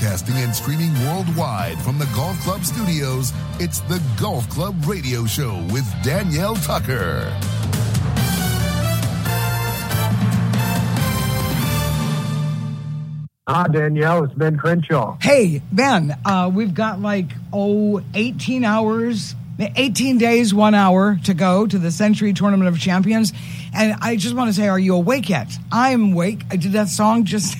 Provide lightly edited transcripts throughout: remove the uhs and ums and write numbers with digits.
Broadcasting and streaming worldwide from the Golf Club studios, it's the Golf Club Radio Show with Danielle Tucker. Danielle, it's Ben Crenshaw. Hey, Ben, we've got 18 hours, 18 days, 1 hour to go to the Century Tournament of Champions. And I just want to say, are you awake yet? I'm awake. I did that song just...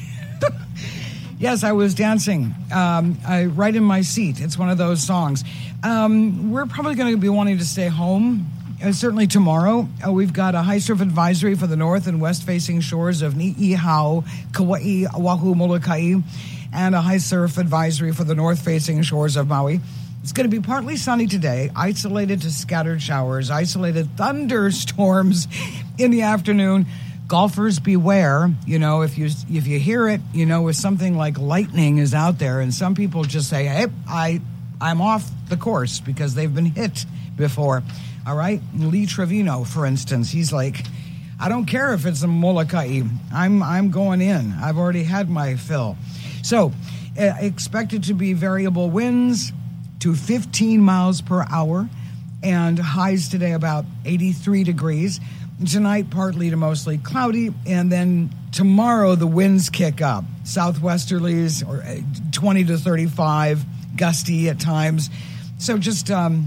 Yes, I was dancing right in my seat. It's one of those songs. We're probably going to be wanting to stay home, certainly tomorrow. We've got a high surf advisory for the north and west-facing shores of Niihau, Kauai, Oahu, Molokai, and a high surf advisory for the north-facing shores of Maui. It's going to be partly sunny today, isolated to scattered showers, isolated thunderstorms in the afternoon. Golfers beware, if you hear it, if something like lightning is out there, and some people just say, hey, I'm off the course because they've been hit before. All right? Lee Trevino, for instance, he's like, I don't care if it's a Molokai. I'm going in. I've already had my fill. So, expected to be variable winds to 15 miles per hour, and highs today about 83 degrees. Tonight, partly to mostly cloudy, and then tomorrow the winds kick up. Southwesterlies, or 20 to 35, gusty at times. So just,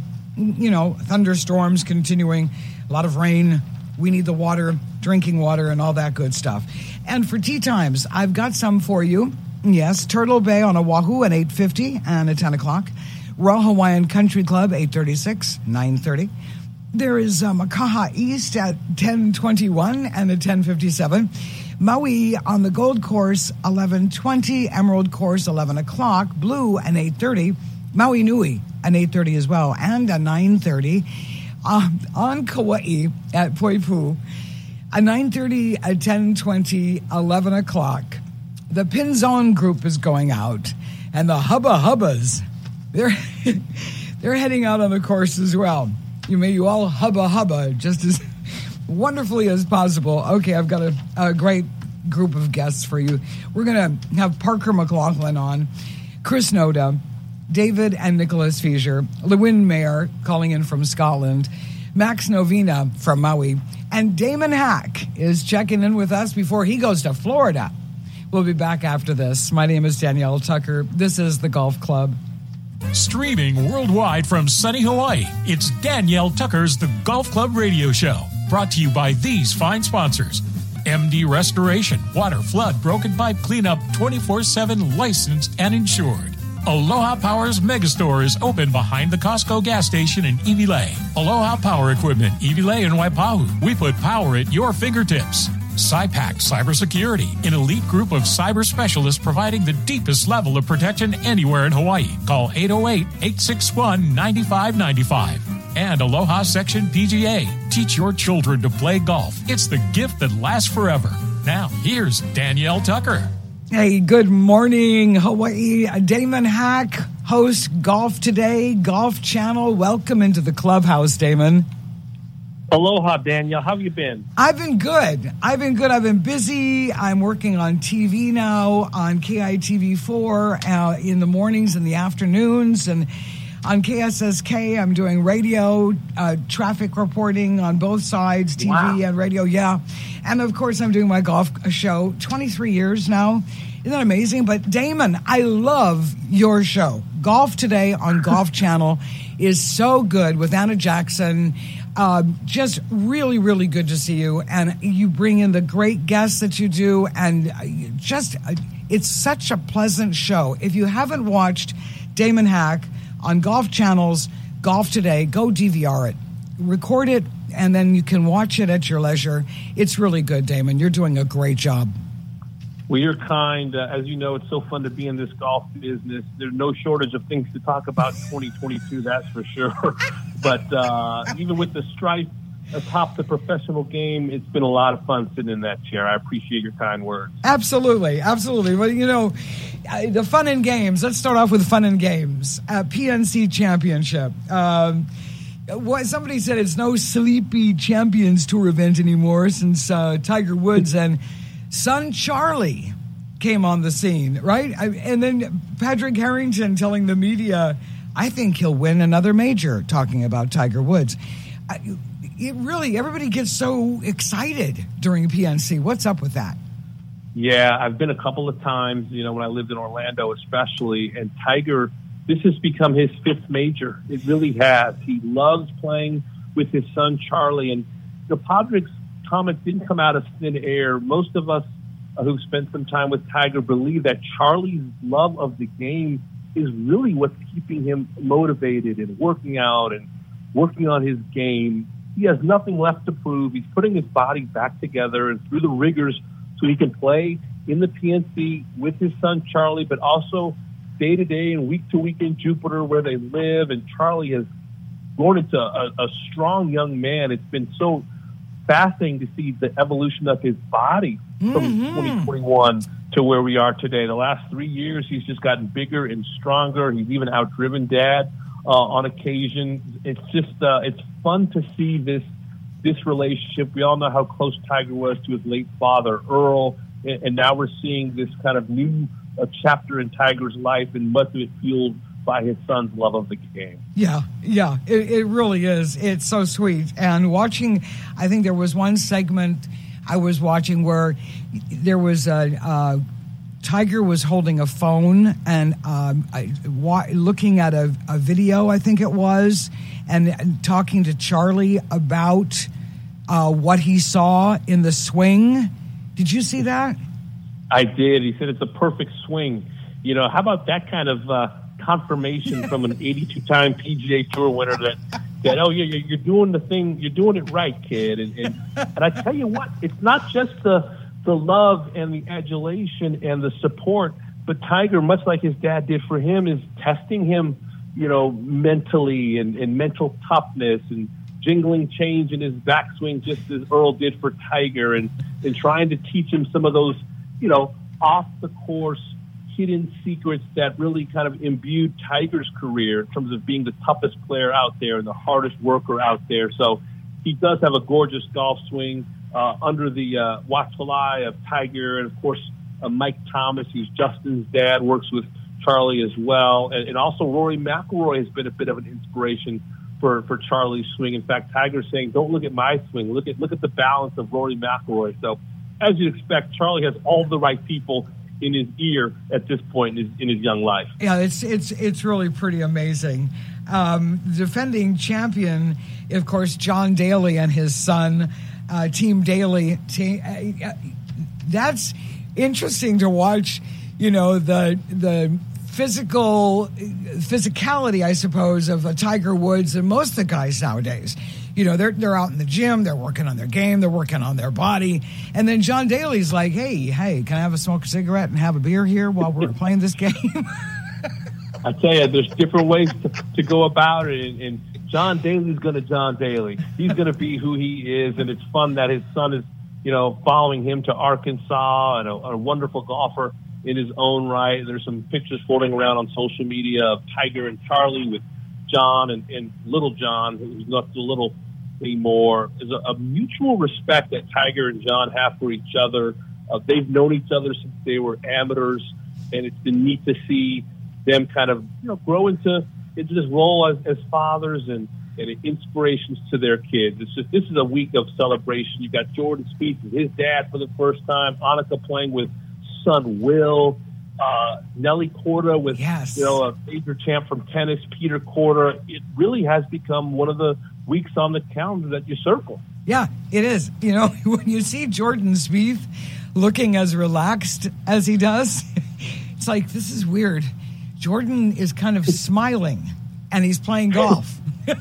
thunderstorms continuing, a lot of rain. We need the water, drinking water, and all that good stuff. And for tee times, I've got some for you. Yes, Turtle Bay on Oahu at 8:50 and at 10 o'clock. Royal Hawaiian Country Club, 8:36, 9:30. There is Makaha East at 10:21 and at 10:57. Maui on the Gold Course, 11:20. Emerald Course, 11 o'clock. Blue at 8:30. Maui Nui at 8:30 as well. And at 9:30. On Kauai at Poipu, at 9:30, at 10:20, 11 o'clock. The Pinzon group is going out. And the Hubba Hubbas, they're heading out on the course as well. You all hubba just as wonderfully as possible. Okay, I've got a great group of guests for you. We're going to have Parker McLaughlin on, Chris Noda, David and Nicholas Fischer, Lewin Mayer calling in from Scotland, Max Novena from Maui, and Damon Hack is checking in with us before he goes to Florida. We'll be back after this. My name is Danielle Tucker. This is the Golf Club. Streaming worldwide from sunny Hawaii, it's Danielle Tucker's The Golf Club Radio Show. Brought to you by these fine sponsors. MD Restoration, water, flood, broken pipe cleanup, 24/7 licensed and insured. Aloha Power's Megastore is open behind the Costco gas station in Iwilei. Aloha Power Equipment, Iwilei and Waipahu. We put power at your fingertips. SciPac Cybersecurity, an elite group of cyber specialists providing the deepest level of protection anywhere in Hawaii. Call 808-861-9595. And Aloha Section PGA. Teach your children to play golf. It's the gift that lasts forever. Now, here's Danielle Tucker. Hey, good morning, Hawaii. Damon Hack hosts Golf Today, Golf Channel. Welcome into the clubhouse, Damon. Aloha, Danielle. How have you been? I've been good. I've been busy. I'm working on TV now on KITV4 in the mornings and the afternoons. And on KSSK, I'm doing radio, traffic reporting on both sides, TV and radio. Yeah. And, of course, I'm doing my golf show 23 years now. Isn't that amazing? But, Damon, I love your show. Golf Today on Golf Channel is so good with Anna Jackson. Just really, really good to see you. And you bring in the great guests that you do. And it's such a pleasant show. If you haven't watched Damon Hack on Golf Channel's Golf Today, go DVR it. Record it, and then you can watch it at your leisure. It's really good, Damon. You're doing a great job. Well, you're kind. As you know, it's so fun to be in this golf business. There's no shortage of things to talk about in 2022, that's for sure. But even with the strife atop the professional game, it's been a lot of fun sitting in that chair. I appreciate your kind words. Absolutely. Well, the fun and games. Let's start off with fun and games. PNC Championship. Somebody said it's no sleepy Champions Tour event anymore since Tiger Woods and son Charlie came on the scene, right? And then Patrick Harrington telling the media, I think he'll win another major, talking about Tiger Woods. It really, everybody gets so excited during PNC. What's up with that? Yeah, I've been a couple of times, when I lived in Orlando especially, and Tiger, this has become his fifth major. It really has. He loves playing with his son, Charlie. And Padraig's comment didn't come out of thin air. Most of us who've spent some time with Tiger believe that Charlie's love of the game is really what's keeping him motivated and working out and working on his game. He has nothing left to prove. He's putting his body back together and through the rigors so he can play in the PNC with his son, Charlie, but also day to day and week to week in Jupiter where they live. And Charlie has grown into a strong young man. It's been so fascinating to see the evolution of his body from 2021 to where we are today. The last 3 years, he's just gotten bigger and stronger. He's even outdriven Dad on occasion. It's just it's fun to see this relationship. We all know how close Tiger was to his late father, Earl, and now we're seeing this kind of new chapter in Tiger's life, and much of it fueled by his son's love of the game. Yeah, it really is. It's so sweet. And watching, I think there was one segment I was watching where there was Tiger was holding a phone and looking at a video, I think it was, and talking to Charlie about what he saw in the swing. Did you see that? I did. He said it's a perfect swing. How about that kind of confirmation from an 82-time PGA Tour winner that oh yeah, you're doing the thing, you're doing it right, kid. And I tell you what, it's not just the love and the adulation and the support, but Tiger, much like his dad did for him, is testing him, mentally and mental toughness and jingling change in his backswing, just as Earl did for Tiger, and trying to teach him some of those, off the course hidden secrets that really kind of imbued Tiger's career in terms of being the toughest player out there and the hardest worker out there. So he does have a gorgeous golf swing under the watchful eye of Tiger, and of course Mike Thomas, who's Justin's dad, works with Charlie as well, and also Rory McIlroy has been a bit of an inspiration for Charlie's swing. In fact, Tiger's saying, "Don't look at my swing. Look at the balance of Rory McIlroy." So, as you'd expect, Charlie has all the right people in his ear at this point in his young life. Yeah, it's really pretty amazing. Defending champion, of course, John Daly and his son, Team Daly. That's interesting to watch. The physicality, I suppose, of Tiger Woods and most of the guys nowadays. They're out in the gym, they're working on their game, they're working on their body. And then John Daly's like, hey, can I have a smoke a cigarette and have a beer here while we're playing this game? I tell you, there's different ways to go about it. And John Daly's going to John Daly. He's going to be who he is. And it's fun that his son is, following him to Arkansas, and a wonderful golfer in his own right. There's some pictures floating around on social media of Tiger and Charlie with John and little John, who's not so little anymore. There's a mutual respect that Tiger and John have for each other. They've known each other since they were amateurs, and it's been neat to see them kind of grow into this role as fathers and inspirations to their kids. This is a week of celebration. You've got Jordan Spieth and his dad for the first time, Annika playing with son Will, Nelly Korda with a major champ from tennis, Peter Korda. It really has become one of the weeks on the calendar that you circle. Yeah, it is. When you see Jordan Spieth looking as relaxed as he does, it's like, this is weird. Jordan is kind of smiling, and he's playing golf.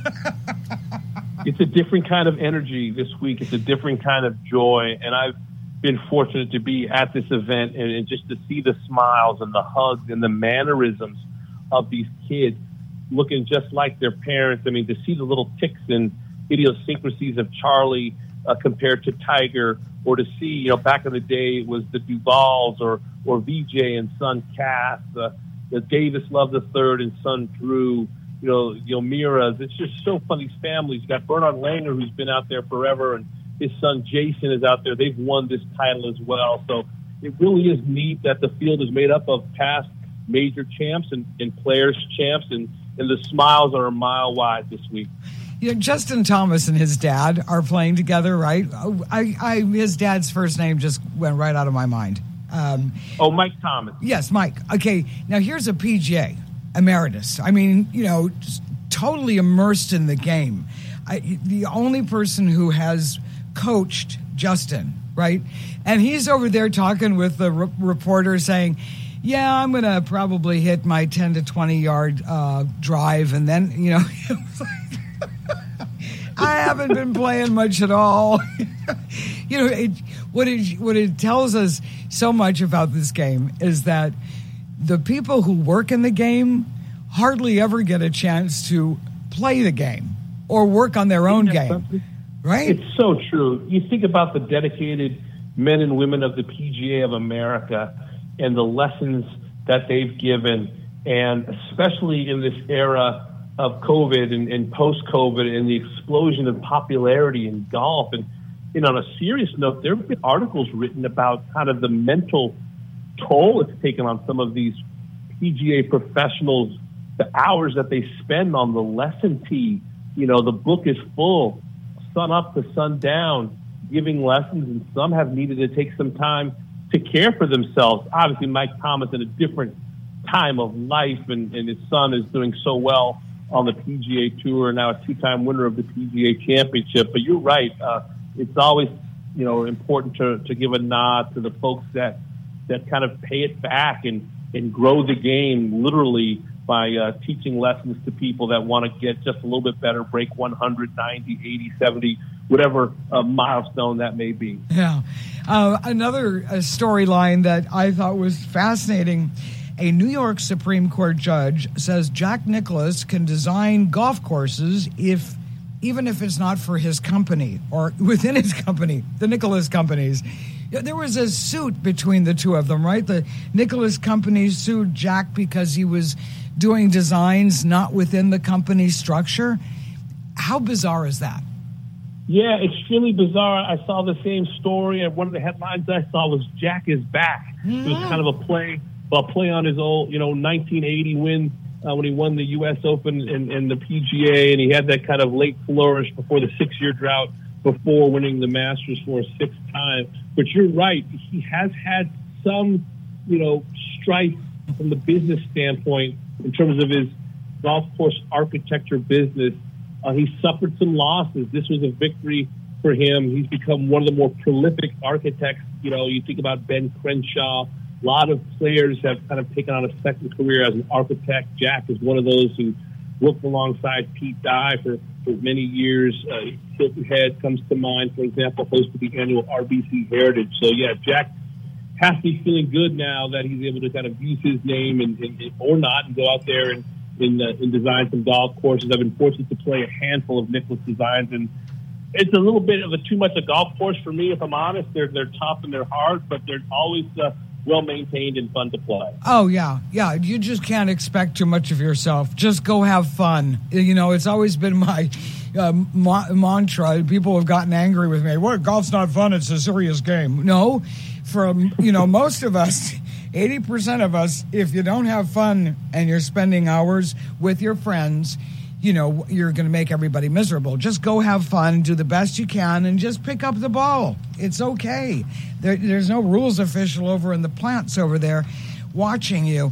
It's a different kind of energy this week. It's a different kind of joy, and I've been fortunate to be at this event and just to see the smiles and the hugs and the mannerisms of these kids looking just like their parents. I mean, to see the little tics and idiosyncrasies of Charlie compared to Tiger, or to see, back in the day it was the Duvals or VJ and son Cass, the Davis Love III and son Drew, Mira's. It's just so fun, these families. You got Bernard Langer, who's been out there forever, and his son Jason is out there. They've won this title as well. So it really is neat that the field is made up of past major champs and players champs, and the smiles are a mile wide this week. Justin Thomas and his dad are playing together, right? His dad's first name just went right out of my mind. Mike Thomas. Yes, Mike. Okay, now here's a PGA emeritus. I mean, just totally immersed in the game. The only person who has coached Justin, right? And he's over there talking with the reporter saying, yeah, I'm going to probably hit my 10 to 20 yard drive. And then, I haven't been playing much at all. What it tells us so much about this game is that the people who work in the game hardly ever get a chance to play the game or work on their own game, right? It's so true. You think about the dedicated men and women of the PGA of America and the lessons that they've given, and especially in this era of COVID and post-COVID and the explosion of popularity in golf. And on a serious note, there have been articles written about kind of the mental toll it's taken on some of these PGA professionals, the hours that they spend on the lesson tee. The book is full, sun up to sun down, giving lessons, and some have needed to take some time to care for themselves. Obviously, Mike Thomas in a different time of life, and his son is doing so well on the PGA Tour, now a two-time winner of the PGA Championship. But you're right. It's always, important to give a nod to the folks that kind of pay it back and grow the game literally by teaching lessons to people that want to get just a little bit better, break 100, 90, 80, 70, whatever milestone that may be. Yeah. Another storyline that I thought was fascinating. A New York Supreme Court judge says Jack Nicklaus can design golf courses even if it's not for his company or within his company, the Nicklaus companies. There was a suit between the two of them, right? The Nicklaus company sued Jack because he was doing designs not within the company structure. How bizarre is that? Yeah, extremely bizarre. I saw the same story, and one of the headlines I saw was Jack is back. It was kind of a play on his old, 1980 win when he won the U.S. Open and the PGA, and he had that kind of late flourish before the 6-year drought before winning the Masters for a 6th time. But you're right. He has had some, strife from the business standpoint in terms of his golf course architecture business. He suffered some losses. This was a victory for him. He's become one of the more prolific architects. You think about Ben Crenshaw. A lot of players have kind of taken on a second career as an architect. Jack is one of those who worked alongside Pete Dye for many years. Hilton Head comes to mind, for example, hosted the annual RBC Heritage. So, yeah, Jack has to be feeling good now that he's able to kind of use his name or not and go out there and design some golf courses. I've been fortunate to play a handful of Nicklaus designs, and it's a little bit of too much a golf course for me, if I'm honest. They're tough and they're hard, but they're always well-maintained and fun to play. Oh, yeah. Yeah, you just can't expect too much of yourself. Just go have fun. It's always been my mantra. People have gotten angry with me. What, golf's not fun, it's a serious game. No, most of us, 80% of us, if you don't have fun and you're spending hours with your friends, you're going to make everybody miserable. Just go have fun, do the best you can, and just pick up the ball. It's okay. There's no rules official over in the plants over there watching you.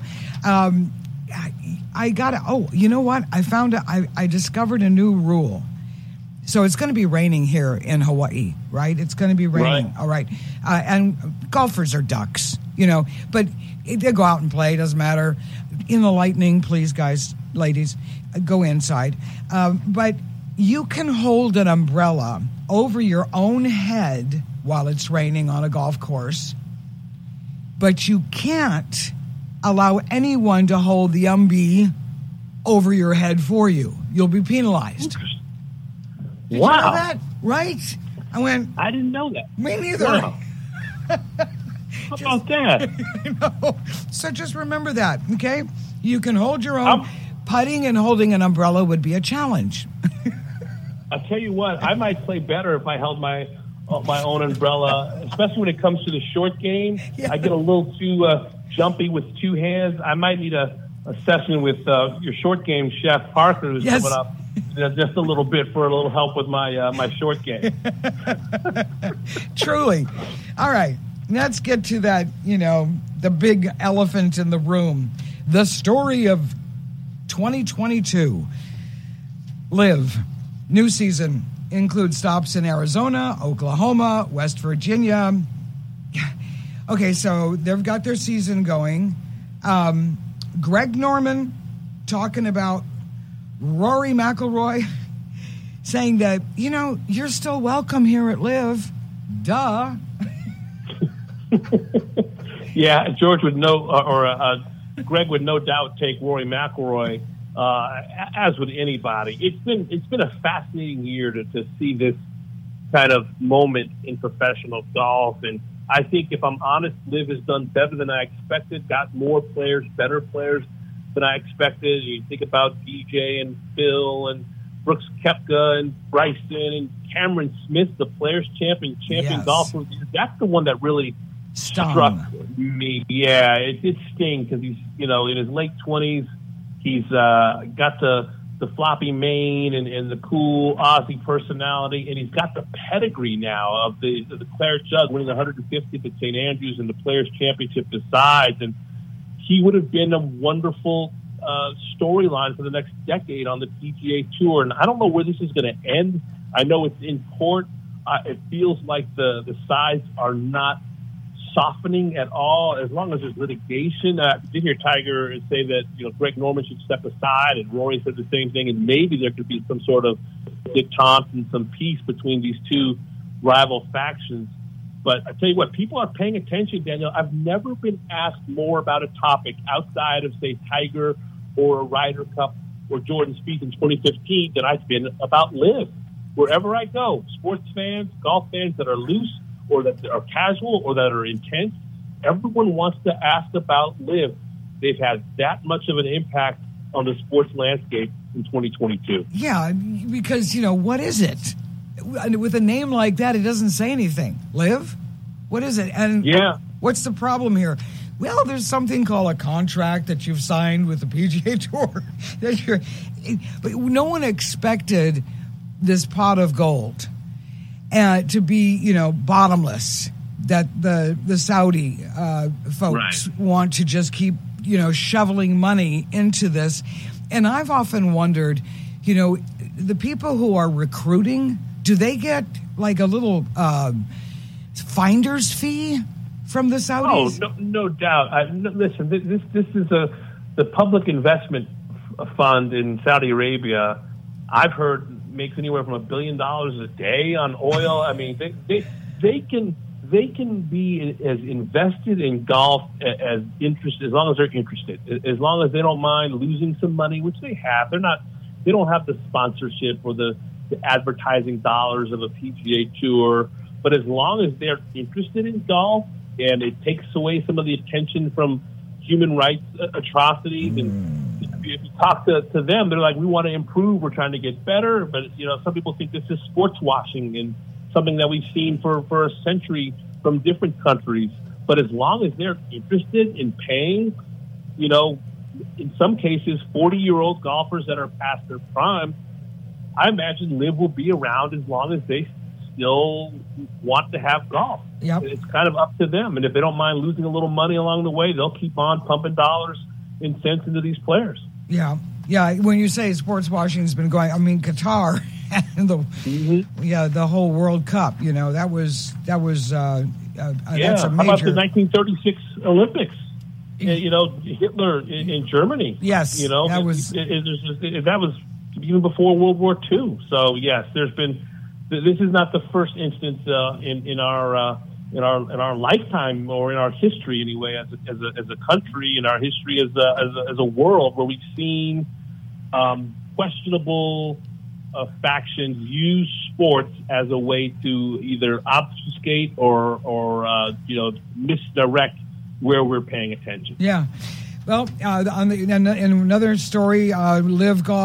You know what? I discovered a new rule. So it's going to be raining here in Hawaii, right? It's going to be raining. Right. All right. And golfers are ducks, but they go out and play. Doesn't matter. In the lightning, please, guys, ladies, go inside. But you can hold an umbrella over your own head while it's raining on a golf course, but you can't allow anyone to hold the over your head for you. You'll be penalized. Did wow. You know that? Right? I didn't know that. Me neither. Wow. How about that? So just remember that, okay? You can hold your own. Putting and holding an umbrella would be a challenge. I'll tell you what, I might play better if I held my my own umbrella, especially when it comes to the short game. Yeah. I get a little too jumpy with two hands. I might need a session with your short game chef Parker, who's coming up just a little bit for a little help with my short game. Truly. All right, let's get to that, the big elephant in the room. The story of 2022. LIV, new season, includes stops in Arizona, Oklahoma, West Virginia. Okay, so they've got their season going. Greg Norman talking about Rory McIlroy, saying that, you're still welcome here at LIV. Duh. Yeah, George would know, Greg would no doubt take Rory McIlroy, as would anybody. It's been a fascinating year to see this kind of moment in professional golf, and I think, if I'm honest, LIV has done better than I expected, got more players, better players than I expected. You think about DJ and Phil and Brooks Koepka and Bryson and Cameron Smith, the Players Champion Yes. golfer. That's the one that really struck me. Yeah, it stings because he's, in his late 20s. He's got the floppy mane and the cool Aussie personality, and he's got the pedigree now of the Claret Jug, winning the 150th at St. Andrews and the Players Championship besides. And he would have been a wonderful storyline for the next decade on the PGA Tour. And I don't know where this is going to end. I know it's in court. It feels like the sides are not softening at all, as long as there's litigation. I did hear Tiger say that Greg Norman should step aside, and Rory said the same thing, and maybe there could be some sort of détente and some peace between these two rival factions. But I tell you what, people are paying attention, Daniel. I've never been asked more about a topic outside of, say, Tiger or a Ryder Cup or Jordan Spieth in 2015 than I've been about LIV. Wherever I go, sports fans, golf fans that are loose or that are casual or that are intense, everyone wants to ask about LIV. They've had that much of an impact on the sports landscape in 2022. Yeah, because, what is it? With a name like that, it doesn't say anything. LIV? What is it? And what's the problem here? Well, there's something called a contract that you've signed with the PGA Tour. But no one expected this pot of gold to be, bottomless, that the Saudi folks want to just keep, shoveling money into this. And I've often wondered, the people who are recruiting, do they get like a little finder's fee from the Saudis? Oh, no doubt. Listen, this is the public investment fund in Saudi Arabia. I've heard makes anywhere from $1 billion a day on oil. I mean, they can be as invested in golf as interested, as long as they're interested, as long as they don't mind losing some money, which they have. They don't have the sponsorship or the advertising dollars of a PGA Tour, but as long as they're interested in golf and it takes away some of the attention from human rights atrocities, and if you talk to them, they're like, we want to improve, we're trying to get better, but some people think this is sports washing and something that we've seen for a century from different countries. But as long as they're interested in paying, in some cases 40-year-old golfers that are past their prime, I imagine LIV will be around as long as they still want to have golf. Yep. It's kind of up to them. And if they don't mind losing a little money along the way, they'll keep on pumping dollars and cents into these players. Yeah. Yeah. When you say sports washing has been going, I mean, Qatar and the whole World Cup, that was that's a major. How about the 1936 Olympics? Hitler in Germany. Yes. That was even before World War II. So yes, this is not the first instance in our lifetime, or in our history anyway, as a country, in our history as a world, where we've seen questionable factions use sports as a way to either obfuscate or misdirect where we're paying attention. Yeah. Well, in another story, LIV Golf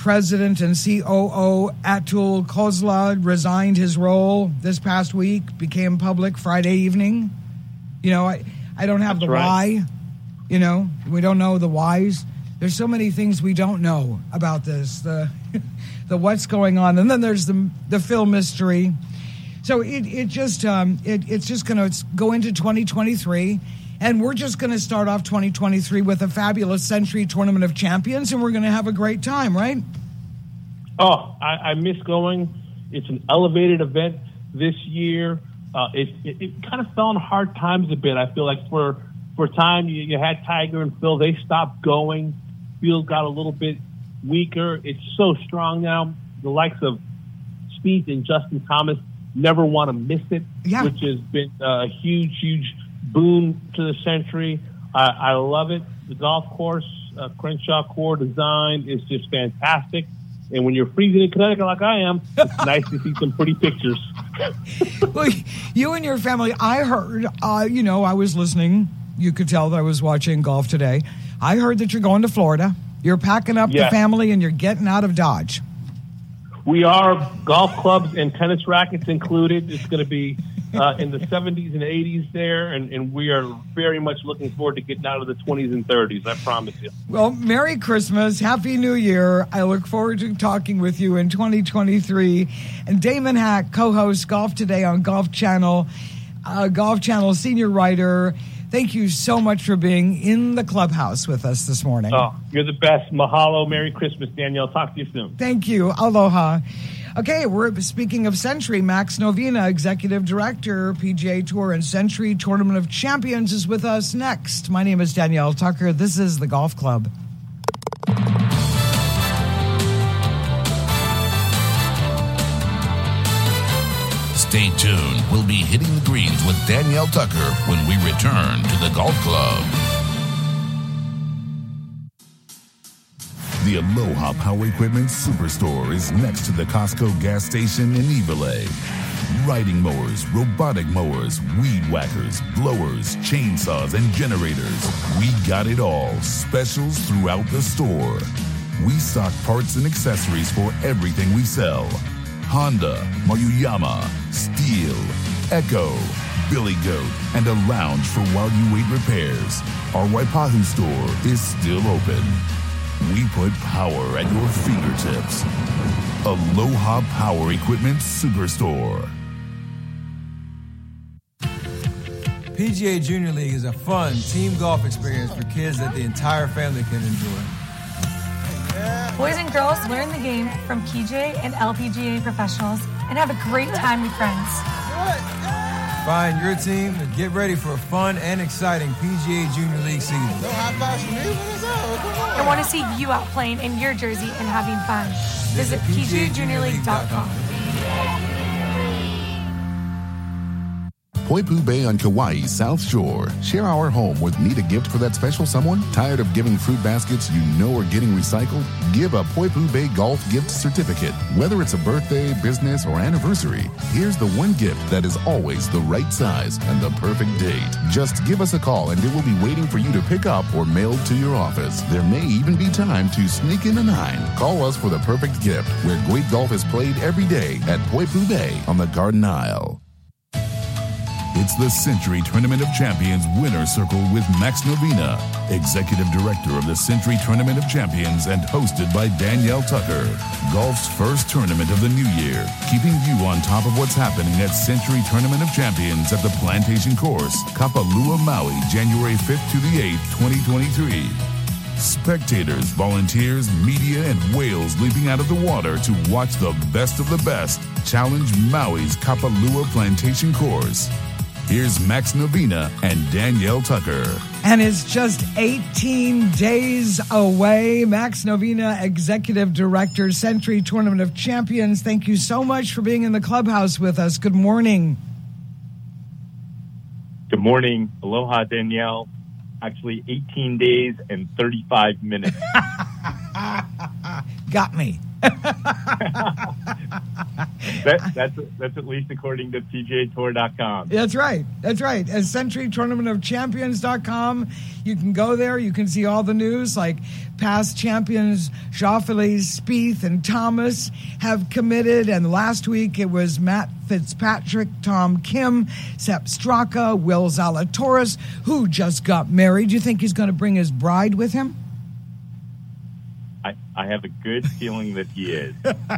president and COO Atul Khosla resigned his role this past week, became public Friday evening. You know, I don't have the why. You know, we don't know the whys. There's so many things we don't know about this, the what's going on. And then there's the Phil mystery. So it's just going to go into 2023. And we're just going to start off 2023 with a fabulous Century Tournament of Champions, and we're going to have a great time, right? Oh, I miss going. It's an elevated event this year. It kind of fell on hard times a bit. I feel like for a time you had Tiger and Phil. They stopped going. Field got a little bit weaker. It's so strong now. The likes of Spieth and Justin Thomas never want to miss it, which has been a huge boon to the Century. I love it. The golf course, Crenshaw Core design is just fantastic. And when you're freezing in Connecticut like I am, it's nice to see some pretty pictures. Well, you and your family, I heard, I was listening. You could tell that I was watching golf today. I heard that you're going to Florida. You're packing up the family and you're getting out of Dodge. We are, golf clubs and tennis rackets included. It's going to be in the 70s and 80s there, and we are very much looking forward to getting out of the 20s and 30s, I promise you. Well, Merry Christmas, Happy New Year. I look forward to talking with you in 2023. And Damon Hack, co-host Golf Today on Golf Channel senior writer. Thank you so much for being in the clubhouse with us this morning. Oh, you're the best. Mahalo. Merry Christmas, Danielle. Talk to you soon. Thank you. Aloha. Okay, we're speaking of Century. Max Novina, Executive Director, PGA Tour and Century Tournament of Champions, is with us next. My name is Danielle Tucker. This is the Golf Club. Stay tuned. We'll be hitting the greens with Danielle Tucker when we return to the Golf Club. The Aloha Power Equipment Superstore is next to the Costco gas station in Evelay. Riding mowers, robotic mowers, weed whackers, blowers, chainsaws, and generators. We got it all. Specials throughout the store. We stock parts and accessories for everything we sell. Honda, Maruyama, Steel, Echo, Billy Goat, and a lounge for while you wait repairs. Our Waipahu store is still open. We put power at your fingertips. Aloha Power Equipment Superstore. PGA Junior League is a fun team golf experience for kids that the entire family can enjoy. Boys and girls learn the game from PGA and LPGA professionals and have a great time with friends. Find your team and get ready for a fun and exciting PGA Junior League season. I want to see you out playing in your jersey and having fun. Visit PGAJuniorLeague.com. Poipu Bay on Kauai's South Shore. Share our home with need a gift for that special someone? Tired of giving fruit baskets you know are getting recycled? Give a Poipu Bay Golf gift certificate. Whether it's a birthday, business, or anniversary, here's the one gift that is always the right size and the perfect date. Just give us a call and it will be waiting for you to pick up or mailed to your office. There may even be time to sneak in a 9. Call us for the perfect gift, where great golf is played every day at Poipu Bay on the Garden Isle. It's the Century Tournament of Champions Winner Circle with Max Novina, Executive Director of the Century Tournament of Champions and hosted by Danielle Tucker. Golf's first tournament of the new year, keeping you on top of what's happening at Century Tournament of Champions at the Plantation Course, Kapalua, Maui, January 5th to the 8th, 2023. Spectators, volunteers, media, and whales leaping out of the water to watch the best of the best challenge Maui's Kapalua Plantation Course. Here's Max Novina and Danielle Tucker. And it's just 18 days away. Max Novina, Executive Director, Century Tournament of Champions. Thank you so much for being in the clubhouse with us. Good morning. Good morning. Aloha, Danielle. Actually, 18 days and 35 minutes. Got me. That's at least according to PGAtour.com. That's right. That's right. At CenturyTournamentOfChampions.com, you can go there. You can see all the news, like past champions Schauffele, Spieth, and Thomas have committed. And last week it was Matt Fitzpatrick, Tom Kim, Sepp Straka, Will Zalatoris, who just got married. Do you think he's going to bring his bride with him? I have a good feeling that he is.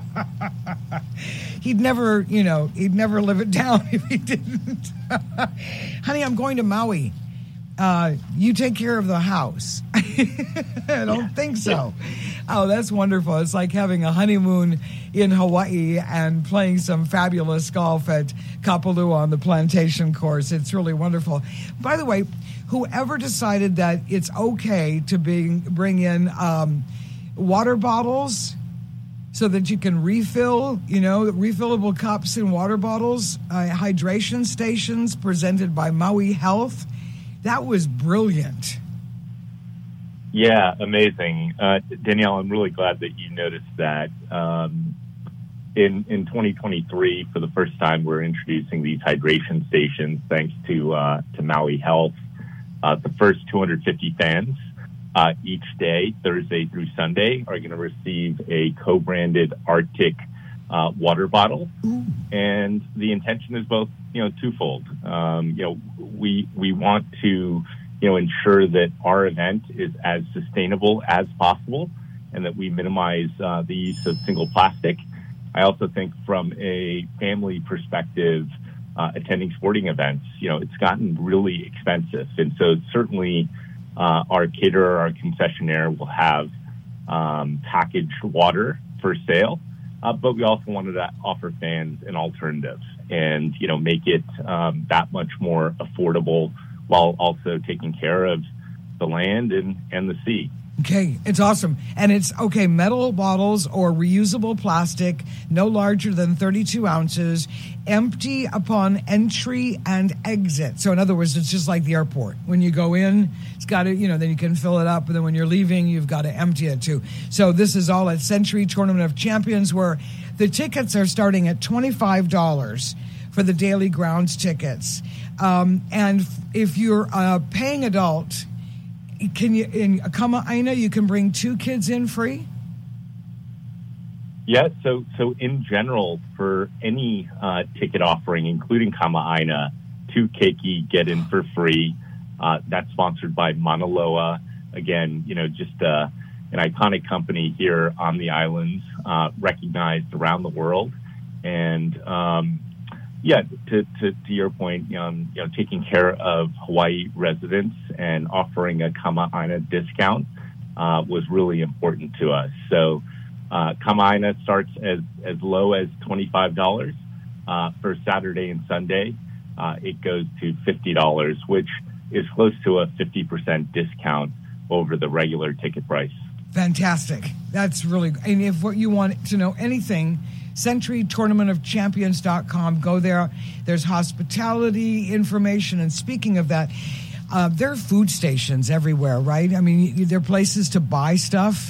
He'd never live it down if he didn't. Honey, I'm going to Maui. You take care of the house. I don't think so. Oh, that's wonderful. It's like having a honeymoon in Hawaii and playing some fabulous golf at Kapalua on the plantation course. It's really wonderful. By the way, whoever decided that it's okay to bring in water bottles so that you can refill, refillable cups and water bottles, hydration stations presented by Maui Health. That was brilliant. Yeah, amazing. Danielle, I'm really glad that you noticed that. In 2023, for the first time, we're introducing these hydration stations thanks to Maui Health. The first 250 fans each day, Thursday through Sunday, are going to receive a co-branded Arctic water bottle. Ooh. And the intention is both, twofold. We want to, ensure that our event is as sustainable as possible and that we minimize the use of single plastic. I also think from a family perspective, attending sporting events, it's gotten really expensive. And so certainly our caterer, our concessionaire will have packaged water for sale, but we also wanted to offer fans an alternative and, make it that much more affordable while also taking care of the land and the sea. Okay, it's awesome. And it's, metal bottles or reusable plastic, no larger than 32 ounces, empty upon entry and exit. So in other words, it's just like the airport. When you go in, it's got to, then you can fill it up. And then when you're leaving, you've got to empty it too. So this is all at Century Tournament of Champions, where the tickets are starting at $25 for the daily grounds tickets. And if you're a paying adult, can you, in Kama'aina, you can bring 2 kids in free? Yes. So in general, for any ticket offering, including Kama'aina, 2 keiki get in for free. That's sponsored by Mauna Loa. Again, just an iconic company here on the islands, recognized around the world. And to your point, taking care of Hawaii residents and offering a Kama'aina discount was really important to us. So Kama'aina starts as low as $25 for Saturday and Sunday. It goes to $50, which is close to a 50% discount over the regular ticket price. Fantastic. That's really good. And if what you want to know anything, CenturyTournamentOfChampions.com. Go there. There's hospitality information. And speaking of that, there are food stations everywhere, right? I mean, there are places to buy stuff.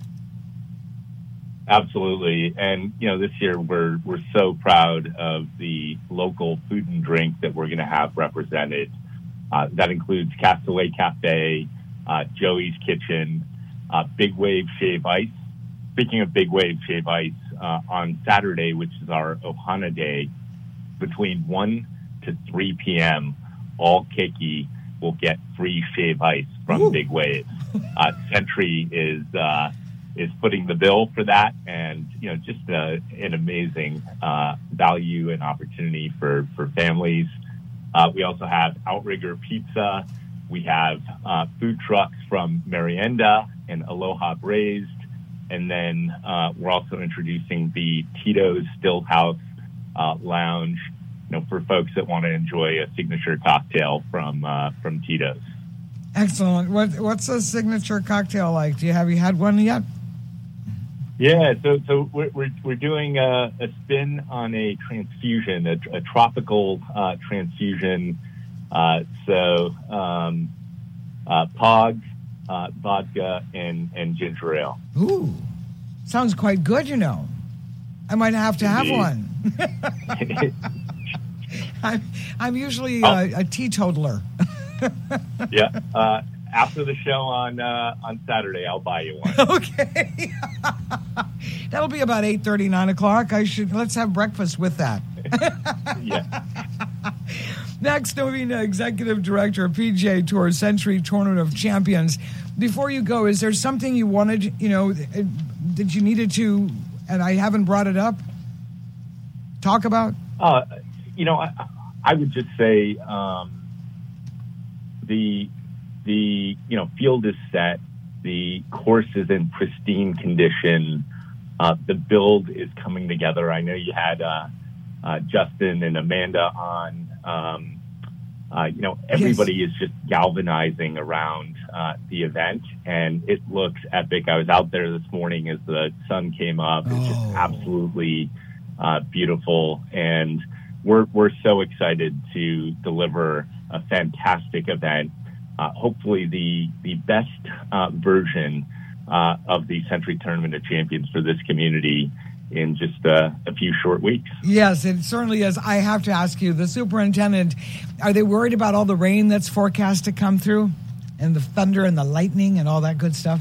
Absolutely. And, this year we're so proud of the local food and drink that we're going to have represented. That includes Castaway Cafe, Joey's Kitchen, Big Wave Shave Ice. Speaking of Big Wave Shave Ice, on Saturday, which is our Ohana Day, between 1 to 3 p.m., all keiki will get free shave ice from Ooh. Big Wave. Century is footing the bill for that, and just an amazing value and opportunity for families. We also have Outrigger Pizza. We have food trucks from Merienda and Aloha Braised. And then we're also introducing the Tito's Stillhouse Lounge, for folks that want to enjoy a signature cocktail from Tito's. Excellent. What's a signature cocktail like? Have you had one yet? Yeah, so we're doing a spin on a transfusion, a tropical transfusion. Pog, vodka, and ginger ale. Ooh, Sounds quite good, I might have to have one. I'm usually a teetotaler. Yeah. After the show on Saturday, I'll buy you one. Okay. That'll be about 8:30, 9 o'clock. Let's have breakfast with that. Yeah. Max Novina, Executive Director of PGA Tour Century Tournament of Champions. Before you go, is there something you wanted, that you needed to, and I haven't brought it up, talk about? I would just say the field is set, the course is in pristine condition, the build is coming together. I know you had Justin and Amanda on. Everybody is just galvanizing around the event, and it looks epic. I was out there this morning as the sun came up. It's just absolutely beautiful, and we're so excited to deliver a fantastic event. Hopefully the best version of the Century Tournament of Champions for this community in just a few short weeks. Yes, it certainly is. I have to ask you, the superintendent, are they worried about all the rain that's forecast to come through and the thunder and the lightning and all that good stuff?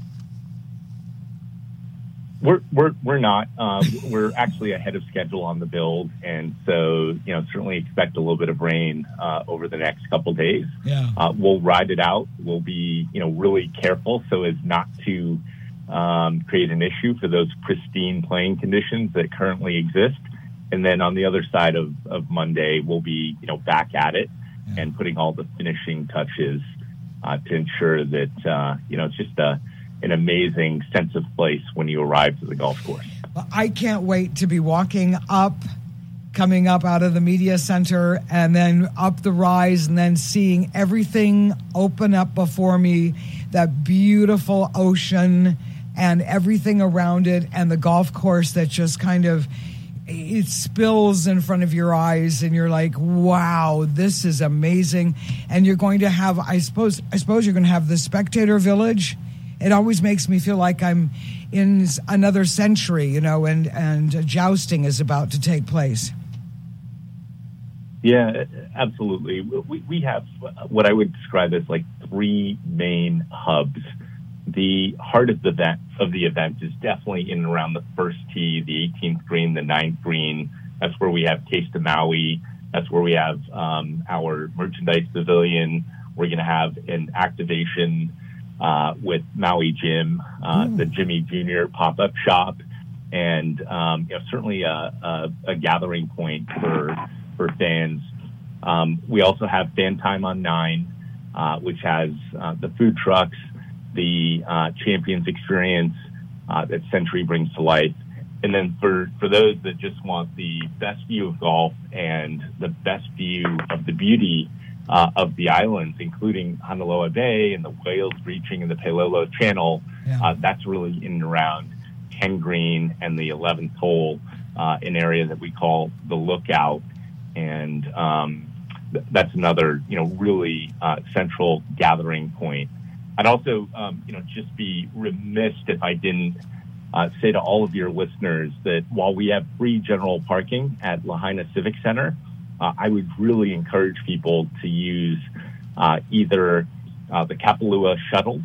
We're not. We're actually ahead of schedule on the build, and so certainly expect a little bit of rain over the next couple days. Yeah. We'll ride it out. We'll be really careful so as not to create an issue for those pristine playing conditions that currently exist. And then on the other side of Monday, we'll be back at it and putting all the finishing touches to ensure that it's just an amazing sense of place when you arrive to the golf course. I can't wait to be coming up out of the media center and then up the rise and then seeing everything open up before me, that beautiful ocean and everything around it, and the golf course that just kind of, it spills in front of your eyes, and you're like, wow, this is amazing. And you're going to have, I suppose you're going to have the spectator village. It always makes me feel like I'm in another century, and jousting is about to take place. Yeah, absolutely. We have what I would describe as like three main hubs. The heart of the event is definitely in and around the first tee, the 18th green, the 9th green. That's where we have Taste of Maui. That's where we have our merchandise pavilion. We're going to have an activation with Maui Jim, the Jimmy Jr. pop-up shop, and certainly a gathering point for fans. We also have Fan Time on 9, which has the food trucks, the Champions experience that Century brings to life. And then for those that just want the best view of golf and the best view of the beauty of the islands, including Honolulu Bay and the whales breaching in the Pelolo Channel, that's really in and around 10 Green and the 11th hole, an area that we call the Lookout. And that's another, really central gathering point. I'd also, just be remiss if I didn't say to all of your listeners that while we have free general parking at Lahaina Civic Center, I would really encourage people to use either the Kapalua shuttles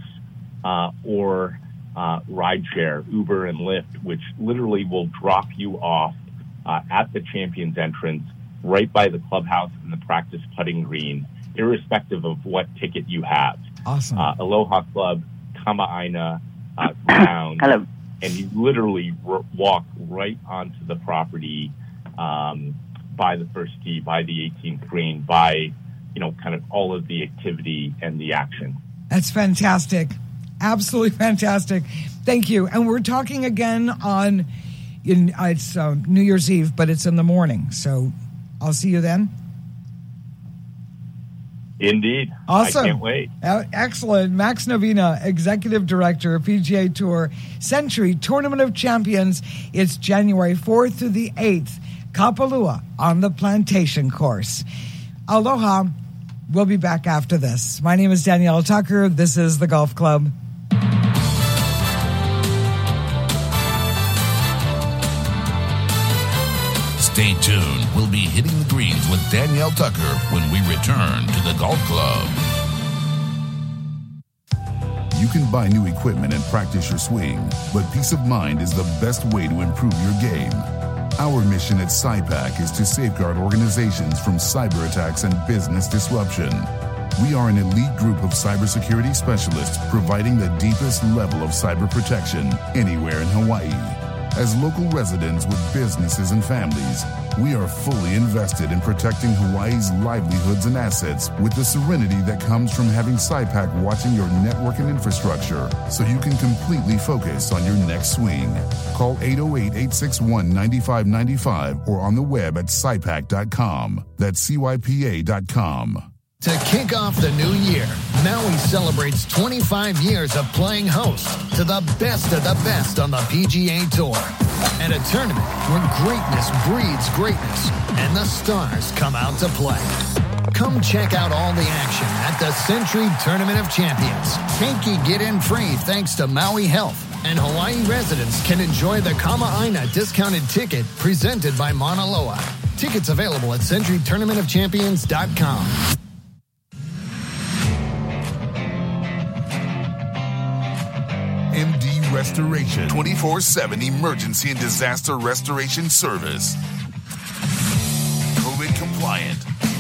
or rideshare, Uber and Lyft, which literally will drop you off at the Champions entrance right by the clubhouse and the practice putting green, irrespective of what ticket you have. Awesome. Aloha Club, Kama'aina, ground. Hello. And you literally walk right onto the property by the first tee, by the 18th green, by, kind of all of the activity and the action. That's fantastic. Absolutely fantastic. Thank you. And we're talking again it's New Year's Eve, but it's in the morning. So I'll see you then. Indeed. Awesome. I can't wait. Excellent. Max Novina, Executive Director of PGA Tour Century Tournament of Champions. It's January 4th through the 8th. Kapalua on the Plantation Course. Aloha. We'll be back after this. My name is Danielle Tucker. This is the Golf Club. Stay tuned. We'll be hitting the greens with Danielle Tucker when we return to the Golf Club. You can buy new equipment and practice your swing, but peace of mind is the best way to improve your game. Our mission at SIPAC is to safeguard organizations from cyber attacks and business disruption. We are an elite group of cybersecurity specialists providing the deepest level of cyber protection anywhere in Hawaii. As local residents with businesses and families, we are fully invested in protecting Hawaii's livelihoods and assets with the serenity that comes from having SIPAC watching your network and infrastructure so you can completely focus on your next swing. Call 808-861-9595 or on the web at SIPAC.com. That's CYPA.com. To kick off the new year, Maui celebrates 25 years of playing host to the best of the best on the PGA Tour. At a tournament where greatness breeds greatness and the stars come out to play. Come check out all the action at the Century Tournament of Champions. Keiki get in free thanks to Maui Health, and Hawaii residents can enjoy the Kama'aina discounted ticket presented by Mauna Loa. Tickets available at CenturyTournamentOfChampions.com. MD Restoration, 24/7 emergency and disaster restoration service. COVID compliant.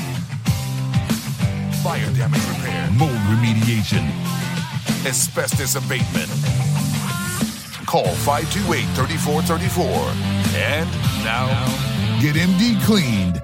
Fire damage repair, mold remediation, asbestos abatement. Call 528-3434. And now, get MD cleaned.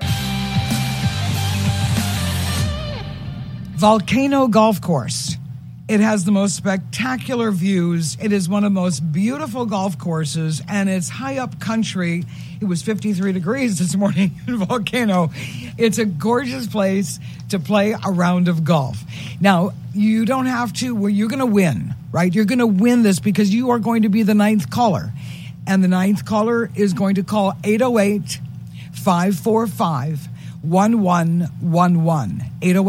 Volcano Golf Course. It has the most spectacular views. It is one of the most beautiful golf courses, and it's high up country. It was 53 degrees this morning in Volcano. It's a gorgeous place to play a round of golf. Now, you don't have to, well, you're going to win, right? You're going to win this because you are going to be the ninth caller. And the ninth caller is going to call 808-545-1111.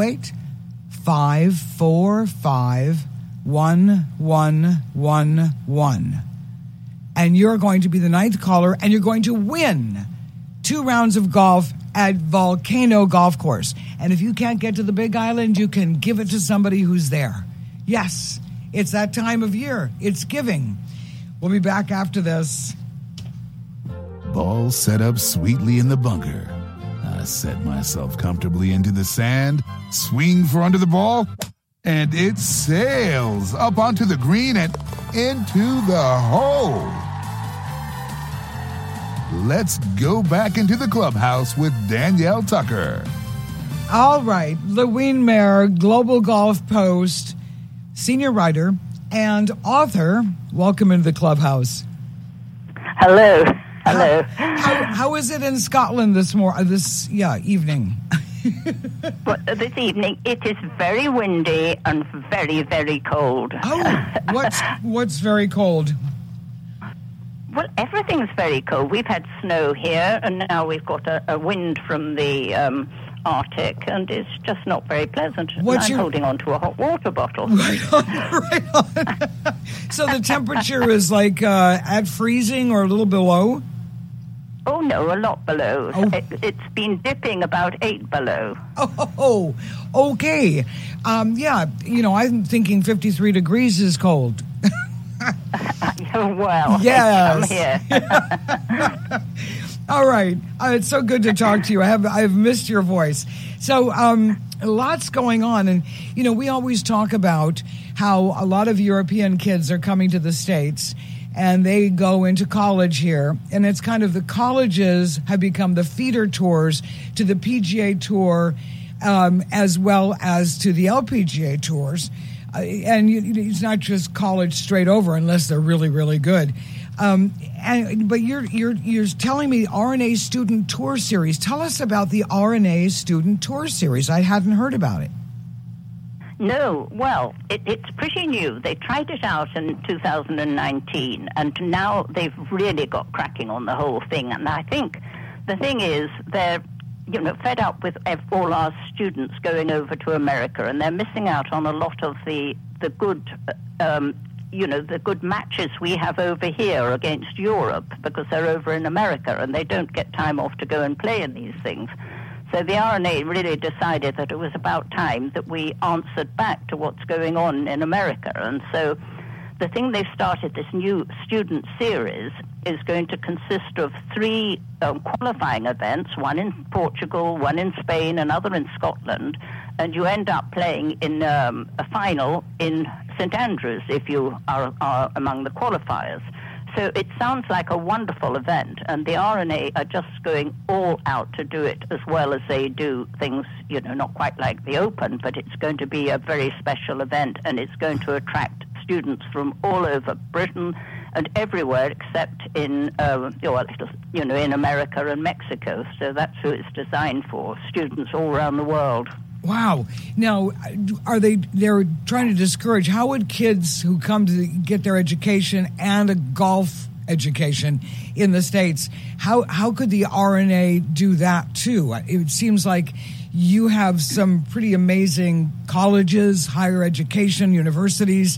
808-545-1111. And you're going to be the ninth caller, and you're going to win 2 rounds of golf at Volcano Golf Course. And if you can't get to the Big Island, you can give it to somebody who's there. Yes, it's that time of year. It's giving. We'll be back after this. Ball set up sweetly in the bunker. I set myself comfortably into the sand, swing for under the ball, and it sails up onto the green and into the hole. Let's go back into the clubhouse with Danielle Tucker. All right, Leween Mayer, Global Golf Post, senior writer and author. Welcome into the clubhouse. Hello. Hello. How is it in Scotland this evening? Well, this evening it is very windy and very, very cold. Oh, what's very cold? Well, everything's very cold. We've had snow here, and now we've got a wind from the Arctic, and it's just not very pleasant. I'm holding on to a hot water bottle. Right on. So the temperature is like at freezing or a little below? Oh, no, a lot below. Oh. It's been dipping about 8 below. Oh, okay. Yeah, I'm thinking 53 degrees is cold. Well, yes. I'm here. All right. It's so good to talk to you. I've missed your voice. So lots going on. And, we always talk about how a lot of European kids are coming to the States and they go into college here. And it's kind of the colleges have become the feeder tours to the PGA Tour as well as to the LPGA tours. And it's not just college straight over unless they're really, really good. But you're telling me RNA Student Tour Series. Tell us about the RNA Student Tour Series. I hadn't heard about it. No, well, it's pretty new. They tried it out in 2019, and now they've really got cracking on the whole thing. And I think the thing is they're fed up with all our students going over to America, and they're missing out on a lot of the good the good matches we have over here against Europe, because they're over in America and they don't get time off to go and play in these things. So the R&A really decided that it was about time that we answered back to what's going on in America. And so the thing they've started, this new student series, is going to consist of 3 qualifying events, one in Portugal, one in Spain, another in Scotland, and you end up playing in a final in St. Andrews if you are among the qualifiers. So it sounds like a wonderful event, and the R&A are just going all out to do it as well as they do things, not quite like the Open, but it's going to be a very special event, and it's going to attract students from all over Britain and everywhere except in, in America and Mexico. So that's who it's designed for, students all around the world. Wow. Now, they're trying to discourage, how would kids who come to get their education and a golf education in the States, how could the R&A do that too? It seems like you have some pretty amazing colleges, higher education, universities.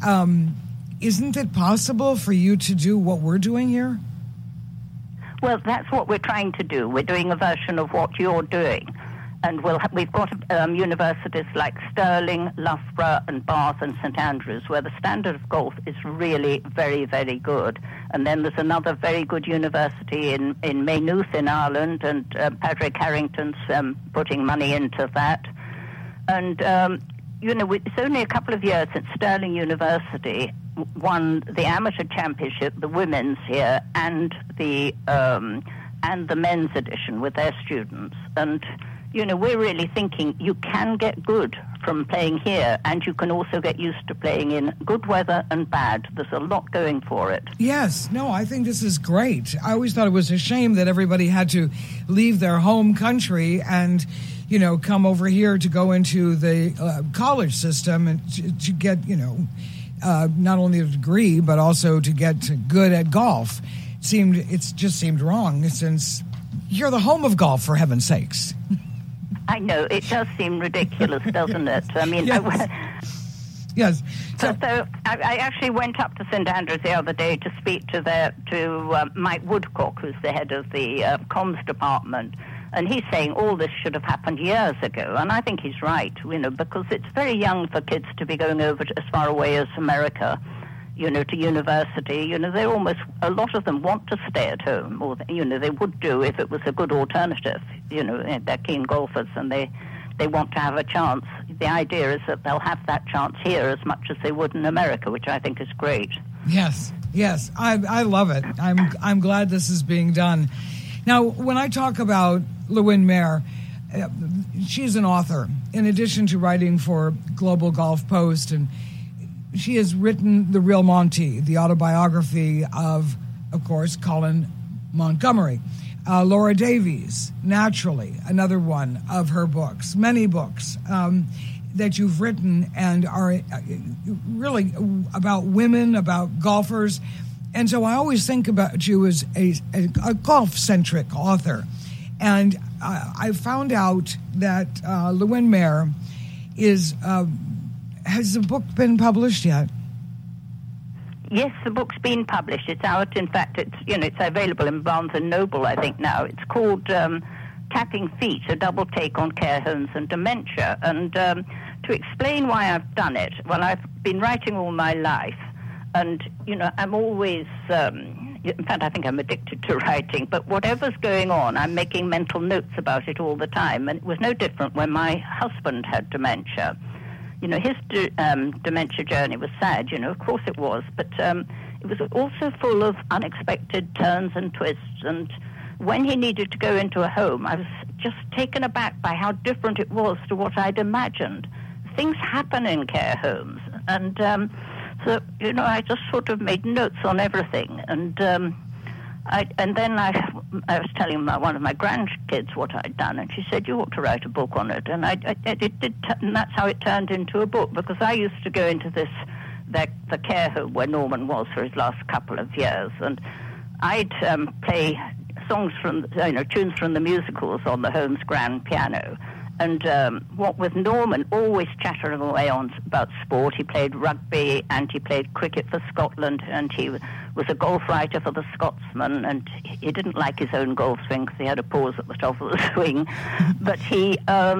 Isn't it possible for you to do what we're doing here? Well, that's what we're trying to do. We're doing a version of what you're doing. And we've got universities like Stirling, Loughborough, and Bath and St. Andrews, where the standard of golf is really very, very good. And then there's another very good university in Maynooth in Ireland, and Padraig Harrington's putting money into that. And, it's only a couple of years since Stirling University won the amateur championship, the women's here, and the men's edition with their students. And we're really thinking you can get good from playing here, and you can also get used to playing in good weather and bad. There's a lot going for it. Yes. No, I think this is great. I always thought it was a shame that everybody had to leave their home country and, come over here to go into the college system and to get, not only a degree, but also to get good at golf. It just seemed wrong, since you're the home of golf, for heaven's sakes. I know, it does seem ridiculous, doesn't it? I mean, yes. So I actually went up to St. Andrews the other day to speak to Mike Woodcock, who's the head of the comms department, and he's saying all this should have happened years ago, and I think he's right, because it's very young for kids to be going over to as far away as America, to university. A lot of them want to stay at home, or, they would do if it was a good alternative. They're keen golfers and they want to have a chance. The idea is that they'll have that chance here as much as they would in America, which I think is great. Yes, I love it. I'm glad this is being done. Now, when I talk about LeWin Mayer, she's an author, in addition to writing for Global Golf Post, and she has written The Real Monty, the autobiography of course, Colin Montgomery. Laura Davies, Naturally, another one of her books, many books that you've written and are really about women, about golfers. And so I always think about you as a golf-centric author. And I found out that LeWin Mayer has the book been published yet? Yes, the book's been published. It's out. In fact, it's available in Barnes & Noble, I think, now. It's called Tapping Feet, a double take on care homes and dementia. And to explain why I've done it, well, I've been writing all my life. And, I'm always, in fact, I think I'm addicted to writing, but whatever's going on, I'm making mental notes about it all the time. And it was no different when my husband had dementia. His dementia journey was sad, of course it was, but it was also full of unexpected turns and twists. And when he needed to go into a home, I was just taken aback by how different it was to what I'd imagined. Things happen in care homes. And so, I just sort of made notes on everything. And then I was telling one of my grandkids what I'd done, and she said, "You ought to write a book on it." And it did, and that's how it turned into a book, because I used to go into the care home where Norman was for his last couple of years, and I'd play songs from, tunes from the musicals on the home's grand piano. And what with Norman always chattering away on about sport. He played rugby and he played cricket for Scotland, and he was a golf writer for the Scotsman, and he didn't like his own golf swing because he had a pause at the top of the swing. But he...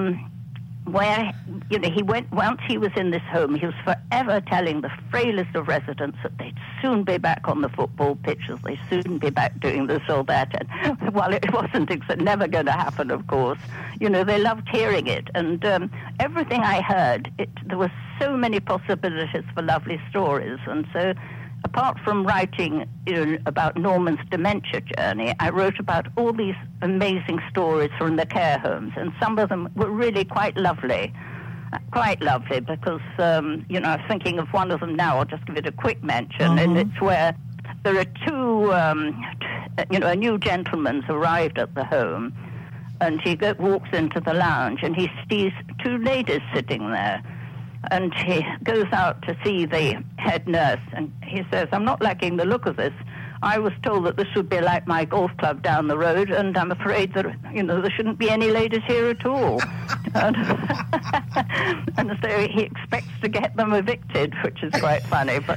he went, once he was in this home, he was forever telling the frailest of residents that they'd soon be back on the football pitches, they'd soon be back doing this or that. And while it wasn't never going to happen, of course, they loved hearing it. And everything I heard, there were so many possibilities for lovely stories. And so, apart from writing about Norman's dementia journey, I wrote about all these amazing stories from the care homes, and some of them were really quite lovely because, I'm thinking of one of them now. I'll just give it a quick mention, and it's where there are two, a new gentleman's arrived at the home, and he walks into the lounge, and he sees two ladies sitting there. And he goes out to see the head nurse, and he says, "I'm not liking the look of this. I was told that this would be like my golf club down the road, and I'm afraid that, there shouldn't be any ladies here at all." And so he expects to get them evicted, which is quite funny. But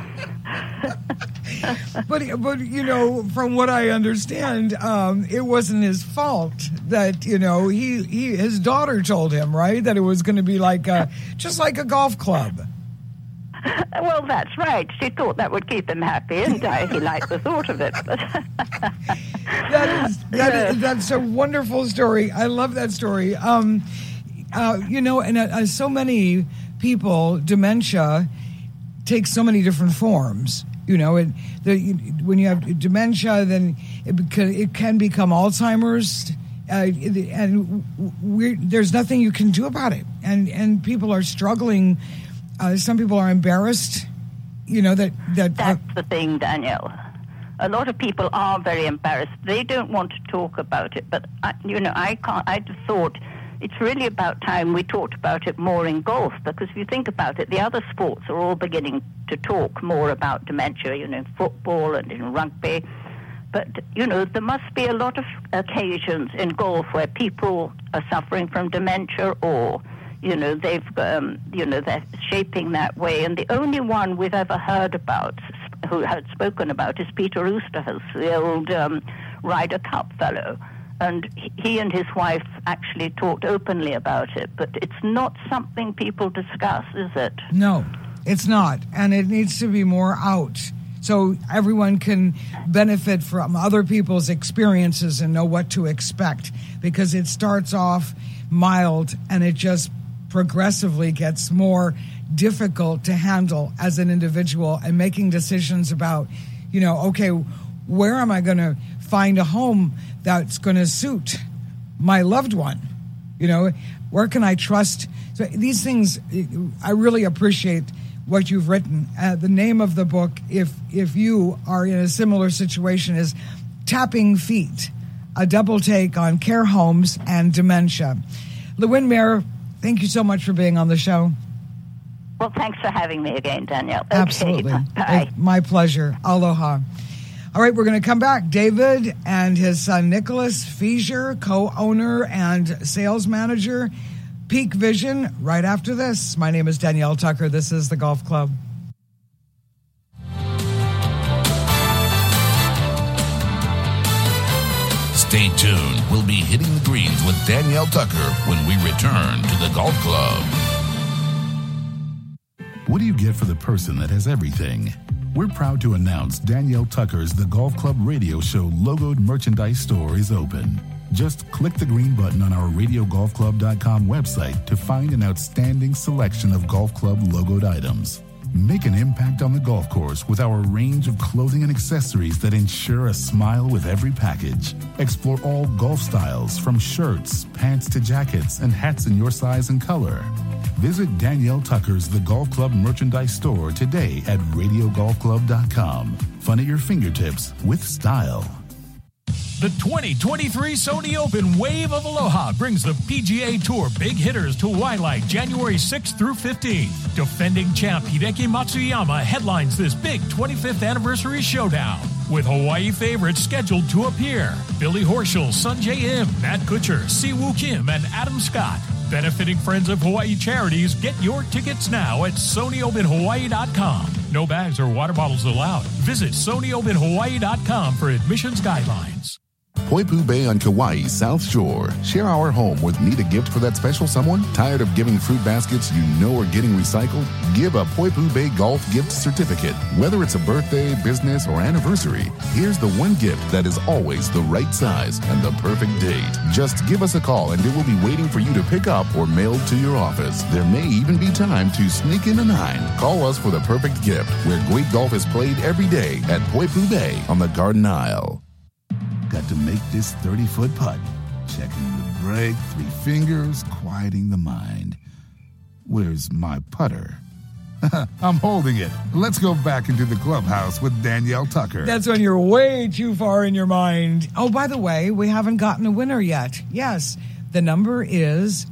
from what I understand, it wasn't his fault that, his daughter told him, right, that it was going to be just like a golf club. Well, that's right. She thought that would keep him happy, and he liked the thought of it. But that's a wonderful story. I love that story. And so many people, dementia takes so many different forms. When you have dementia, then it can become Alzheimer's, and there's nothing you can do about it. And people are struggling. Some people are embarrassed. That's the thing, Danielle. A lot of people are very embarrassed. They don't want to talk about it. But I just thought it's really about time we talked about it more in golf, because if you think about it, the other sports are all beginning to talk more about dementia, in football and in rugby. But, there must be a lot of occasions in golf where people are suffering from dementia, or, they're shaping that way. And the only one we've ever heard about, who had spoken about, is Peter Oosterhuis, the old Ryder Cup fellow. And he and his wife actually talked openly about it. But it's not something people discuss, is it? No, it's not. And it needs to be more out, so everyone can benefit from other people's experiences and know what to expect. Because it starts off mild, and it just progressively gets more difficult to handle as an individual, and making decisions about, okay, where am I going to find a home that's going to suit my loved one? Where can I trust? So these things, I really appreciate what you've written. The name of the book, if you are in a similar situation, is Tapping Feet, a double take on care homes and dementia. LeWin Mayer, thank you so much for being on the show. Well, thanks for having me again, Danielle. Okay, absolutely. Bye. My pleasure. Aloha. All right, we're going to come back. David and his son Nicholas Feasier, co-owner and sales manager, Peak Vision, right after this. My name is Danielle Tucker. This is The Golf Club. Stay tuned. We'll be hitting the greens with Danielle Tucker when we return to The Golf Club. What do you get for the person that has everything? We're proud to announce Danielle Tucker's The Golf Club radio show logoed merchandise store is open. Just click the green button on our RadioGolfClub.com website to find an outstanding selection of golf club logoed items. Make an impact on the golf course with our range of clothing and accessories that ensure a smile with every package. Explore all golf styles, from shirts, pants to jackets, and hats in your size and color. Visit Danielle Tucker's The Golf Club merchandise store today at RadioGolfClub.com. Fun at your fingertips with style. The 2023 Sony Open Wave of Aloha brings the PGA Tour big hitters to Waialae January 6th through 15th. Defending champ Hideki Matsuyama headlines this big 25th anniversary showdown, with Hawaii favorites scheduled to appear: Billy Horschel, Sungjae Im, Matt Kuchar, Siwoo Kim, and Adam Scott. Benefiting Friends of Hawaii charities, get your tickets now at SonyOpenHawaii.com. No bags or water bottles allowed. Visit SonyOpenHawaii.com for admissions guidelines. Poipu Bay on Kauai's South Shore. Share our home with need a gift for that special someone? Tired of giving fruit baskets you know are getting recycled? Give a Poipu Bay Golf gift certificate. Whether it's a birthday, business, or anniversary, here's the one gift that is always the right size and the perfect date. Just give us a call and it will be waiting for you to pick up or mailed to your office. There may even be time to sneak in a 9. Call us for the perfect gift, where great golf is played every day at Poipu Bay on the Garden Isle. Got to make this 30-foot putt. Checking the break, 3 fingers, quieting the mind. Where's my putter? I'm holding it. Let's go back into the clubhouse with Danielle Tucker. That's when you're way too far in your mind. Oh, by the way, we haven't gotten a winner yet. Yes, the number is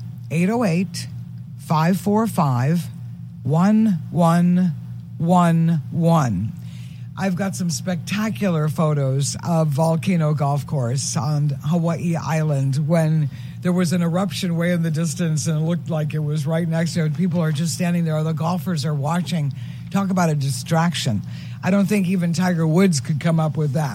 808-545-1111. I've got some spectacular photos of Volcano Golf Course on Hawaii Island when there was an eruption way in the distance and it looked like it was right next to it. People are just standing there. The golfers are watching. Talk about a distraction. I don't think even Tiger Woods could come up with that.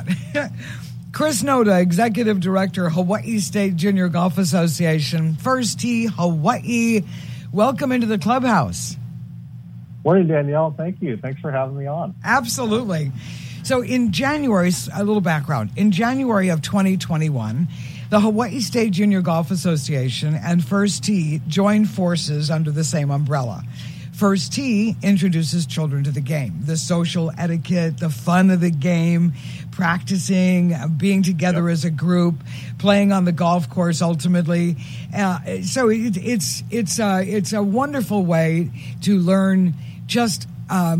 Chris Noda, Executive Director, Hawaii State Junior Golf Association, First Tee Hawaii. Welcome into the clubhouse. Morning, Danielle. Thank you. Thanks for having me on. Absolutely. So in January, a little background. In January of 2021, the Hawaii State Junior Golf Association and First Tee joined forces under the same umbrella. First Tee introduces children to the game, the social etiquette, the fun of the game, practicing, being together as a group, playing on the golf course ultimately. So it's a wonderful way to learn just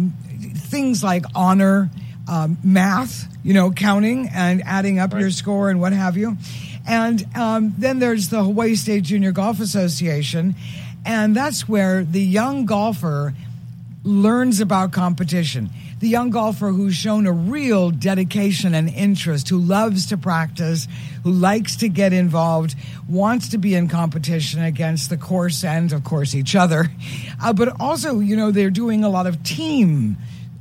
things like honor, math, counting and adding up your score and what have you. And then there's the Hawaii State Junior Golf Association, and that's where the young golfer learns about competition. The young golfer who's shown a real dedication and interest, who loves to practice, who likes to get involved, wants to be in competition against the course and, of course, each other. But also, they're doing a lot of team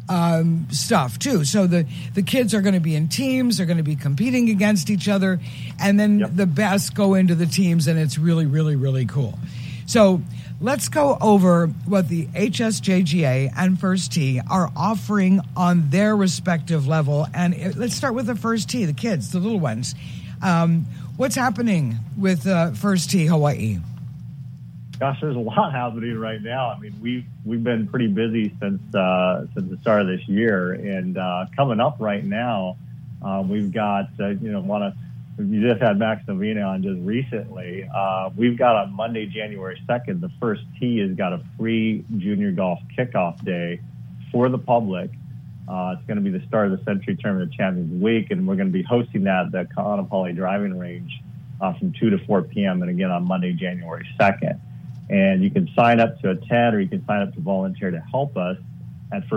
stuff, too. So the kids are going to be in teams, they're going to be competing against each other, and then the best go into the teams, and it's really, really, really cool. So let's go over what the HSJGA and First Tee are offering on their respective level. And let's start with the First Tee, the kids, the little ones. What's happening with First Tee Hawaii? Gosh, there's a lot happening right now. I mean, we've been pretty busy since the start of this year, and coming up right now, we've got you just had Max Novina on just recently. We've got on Monday, January 2nd, the First Tee has got a free junior golf kickoff day for the public. It's going to be the start of the Century Tournament of Champions Week, and we're going to be hosting that at the Ka'anapali driving range from 2 to 4 p.m. and again on Monday, January 2nd. And you can sign up to attend or you can sign up to volunteer to help us at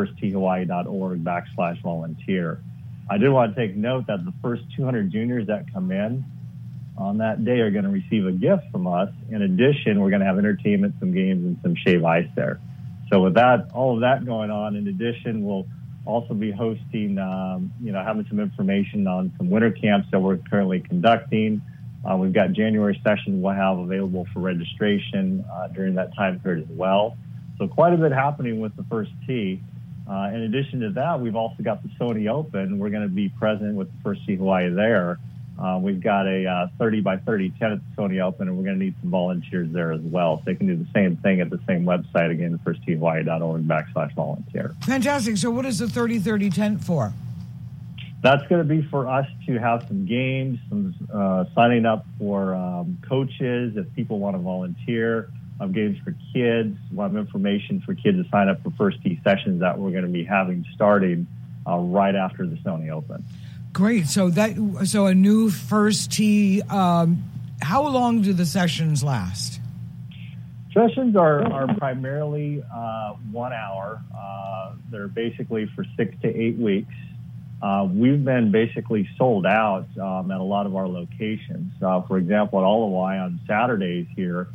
firstteehawaii.org/volunteer. I did want to take note that the first 200 juniors that come in on that day are going to receive a gift from us. In addition, we're going to have entertainment, some games, and some shave ice there. So with that, all of that going on, in addition, we'll also be hosting, having some information on some winter camps that we're currently conducting. We've got January sessions we'll have available for registration during that time period as well. So quite a bit happening with the First Tee. In addition to that, we've also got the Sony Open. We're going to be present with the First Tee Hawaii there. We've got a 30 by 30 tent at the Sony Open, and we're going to need some volunteers there as well. So they can do the same thing at the same website, again, firstteehawaii.org/volunteer. Fantastic. So what is the 30-30 tent for? That's going to be for us to have some games, some signing up for coaches if people want to volunteer, games for kids. We'll have information for kids to sign up for First Tee sessions that we're going to be having starting right after the Sony Open. Great. So a new First Tee. How long do the sessions last? Sessions are primarily 1 hour. They're basically for 6 to 8 weeks. We've been basically sold out at a lot of our locations. For example, at Olawai on Saturdays here,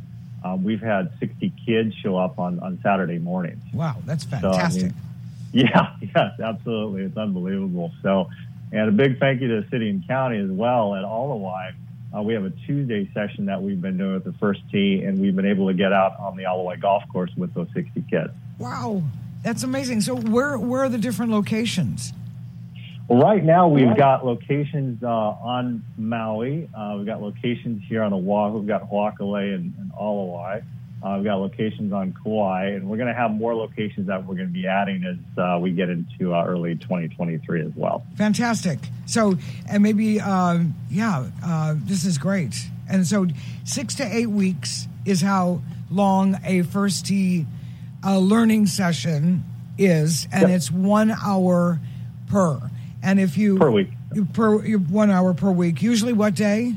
we've had 60 kids show up on Saturday mornings. Wow, that's fantastic. So, yes, absolutely. It's unbelievable. So, and a big thank you to the city and county as well at Alawai. We have a Tuesday session that we've been doing with the first tee, and we've been able to get out on the Alawai golf course with those 60 kids. Wow, that's amazing. So where are the different locations? Well, right now we've got locations on Maui. We've got locations here on Oahu. We've got Ho'okalei and Alawai. We've got locations on Kauai, and we're going to have more locations that we're going to be adding as we get into early 2023 as well. Fantastic. So, and maybe, this is great. And so 6 to 8 weeks is how long a first tee learning session is, and it's 1 hour per. And if you per week, 1 hour per week, usually what day?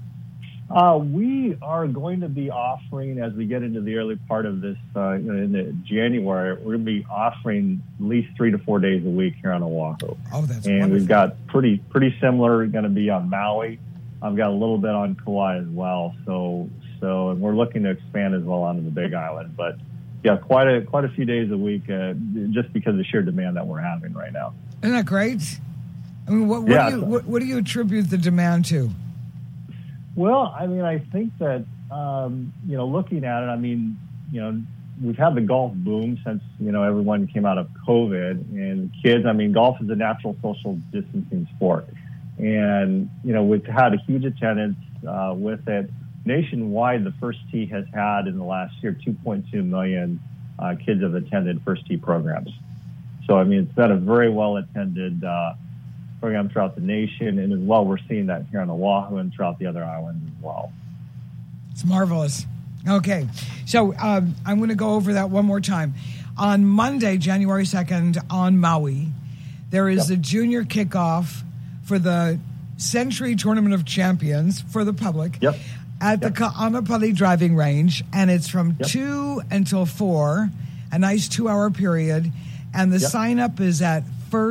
We are going to be offering, as we get into the early part of this, in January, we're going to be offering at least 3 to 4 days a week here on Oahu. Oh, that's and wonderful. We've got pretty similar going to be on Maui. I've got a little bit on Kauai as well. So, and we're looking to expand as well onto the Big Island. But yeah, quite a few days a week, just because of the sheer demand that we're having right now. Isn't that great? I mean, what do you attribute the demand to? Well, I mean, I think that, looking at it, I mean, we've had the golf boom since, everyone came out of COVID, and kids, I mean, golf is a natural social distancing sport. And, we've had a huge attendance with it. Nationwide, the First Tee has had in the last year 2.2 million kids have attended First Tee programs. So, I mean, it's been a very well-attended program throughout the nation, and as well, we're seeing that here on Oahu and throughout the other islands as well. It's marvelous. Okay, so I'm going to go over that one more time. On Monday, January 2nd, on Maui, there is the junior kickoff for the Century Tournament of Champions for the public at the Ka'anapali driving range, and it's from 2 until 4, a nice 2-hour period, and the sign-up is at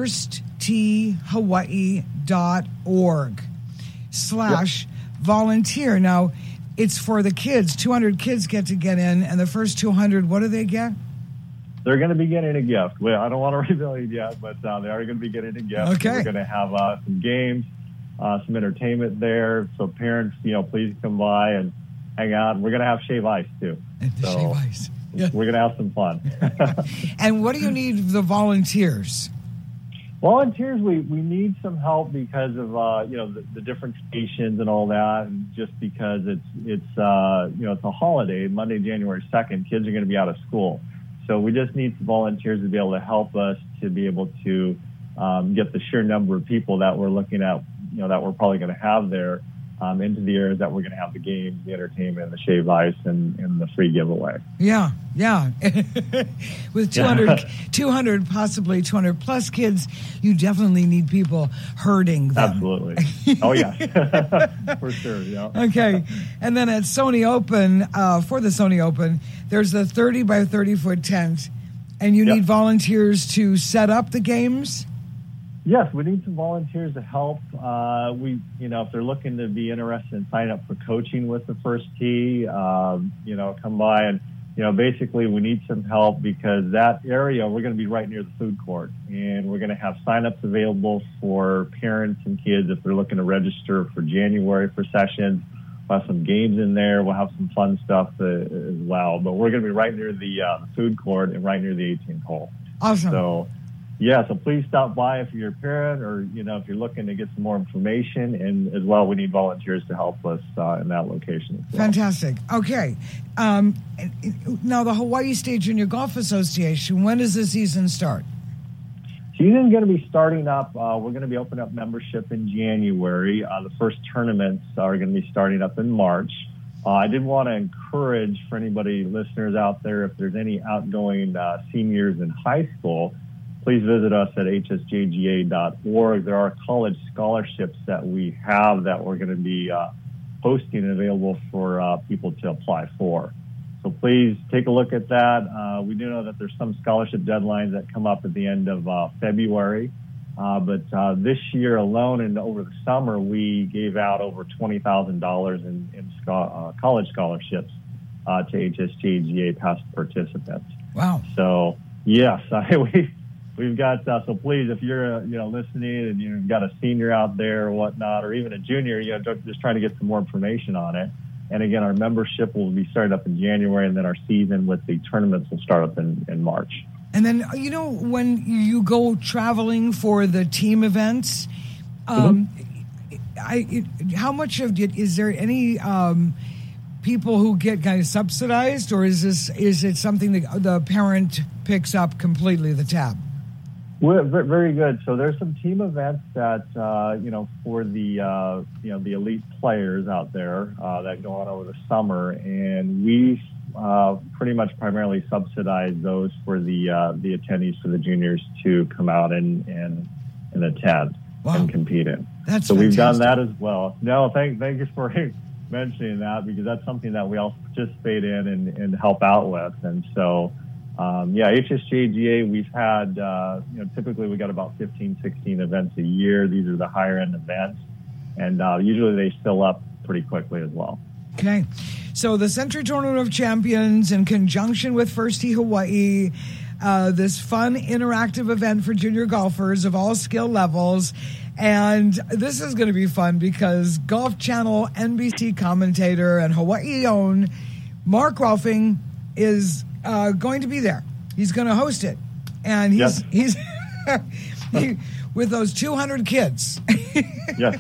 firstteehawaii.org/volunteer. Now, it's for the kids. 200 kids get in, and the first 200, what do they get? They're going to be getting a gift. Well, I don't want to reveal it yet, but they are going to be getting a gift. Okay. We're going to have some games, some entertainment there. So parents, please come by and hang out. And we're going to have shave ice, too. Shave ice. Yeah. We're going to have some fun. And what do you need the volunteers? Volunteers, we need some help because of the different stations and all that, and just because it's a holiday, Monday, January 2nd, kids are going to be out of school, so we just need some volunteers to be able to help us to be able to get the sheer number of people that we're looking at, that we're probably going to have there into the areas that we're going to have the games, the entertainment, the shave ice, and the free giveaway. Yeah. With 200, possibly 200 plus kids, you definitely need people herding them. Absolutely. Oh, yeah. For sure, yeah. Okay. And then at Sony Open, for the Sony Open, there's a 30 by 30 foot tent, and you need volunteers to set up the games? Yes, we need some volunteers to help. If they're looking to be interested in signing up for coaching with the First Tee, come by and, basically we need some help because that area, we're going to be right near the food court, and we're going to have signups available for parents and kids if they're looking to register for January for sessions. We'll have some games in there. We'll have some fun stuff as well. But we're going to be right near the food court and right near the 18th hole. Awesome. So please stop by if you're a parent or, if you're looking to get some more information. And as well, we need volunteers to help us in that location as well. Fantastic. Okay. Now, the Hawaii State Junior Golf Association, when does the season start? Season's going to be starting up. We're going to be opening up membership in January. The first tournaments are going to be starting up in March. I did want to encourage for anybody, listeners out there, if there's any outgoing seniors in high school, please visit us at hsjga.org. There are college scholarships that we have that we're going to be posting and available for people to apply for. So please take a look at that. We do know that there's some scholarship deadlines that come up at the end of February. But this year alone and over the summer, we gave out over $20,000 in college scholarships to HSGA past participants. Wow. So, yes, we've got, so please, if you're, listening and you've got a senior out there or whatnot, or even a junior, just trying to get some more information on it. And again, our membership will be started up in January, and then our season with the tournaments will start up in March. And then, when you go traveling for the team events, how much of it, is there any people who get kind of subsidized, or is it something that the parent picks up completely, the tab? Well, very good. So there's some team events that, for the, the elite players out there that go on over the summer, and we pretty much primarily subsidize those for the attendees, for the juniors to come out and attend and compete in. That's so fantastic. We've done that as well. No, thank you for mentioning that, because that's something that we also participate in and help out with. And so, HSGA, we've had, typically we got about 15, 16 events a year. These are the higher end events, and usually they fill up pretty quickly as well. Okay. So the Century Tournament of Champions, in conjunction with First Tee Hawaii, this fun interactive event for junior golfers of all skill levels. And this is going to be fun because Golf Channel NBC commentator and Hawaii own Mark Rolfing is going to be there. He's going to host it. And he's with those 200 kids. Yes.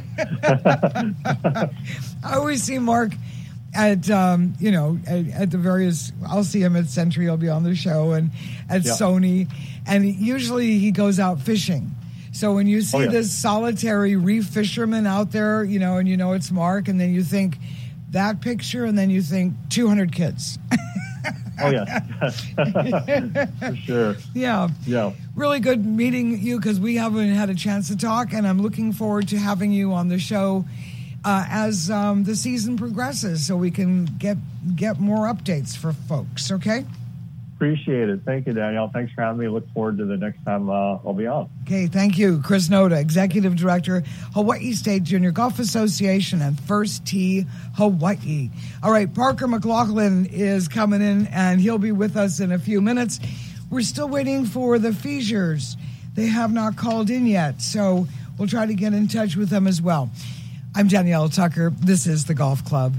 I always see Mark at the various, I'll see him at Century, he'll be on the show, and at Sony, and usually he goes out fishing. So when you see this solitary reef fisherman out there, and it's Mark, and then you think that picture, and then you think 200 kids. Oh, yeah. For sure. Yeah. Really good meeting you, because we haven't had a chance to talk, and I'm looking forward to having you on the show as the season progresses, so we can get more updates for folks, okay? Appreciate it. Thank you, Danielle. Thanks for having me. Look forward to the next time I'll be on. Okay, thank you. Chris Noda, Executive Director, Hawaii State Junior Golf Association and First Tee Hawaii. All right, Parker McLaughlin is coming in, and he'll be with us in a few minutes. We're still waiting for the Feasures. They have not called in yet, so we'll try to get in touch with them as well. I'm Danielle Tucker. This is The Golf Club.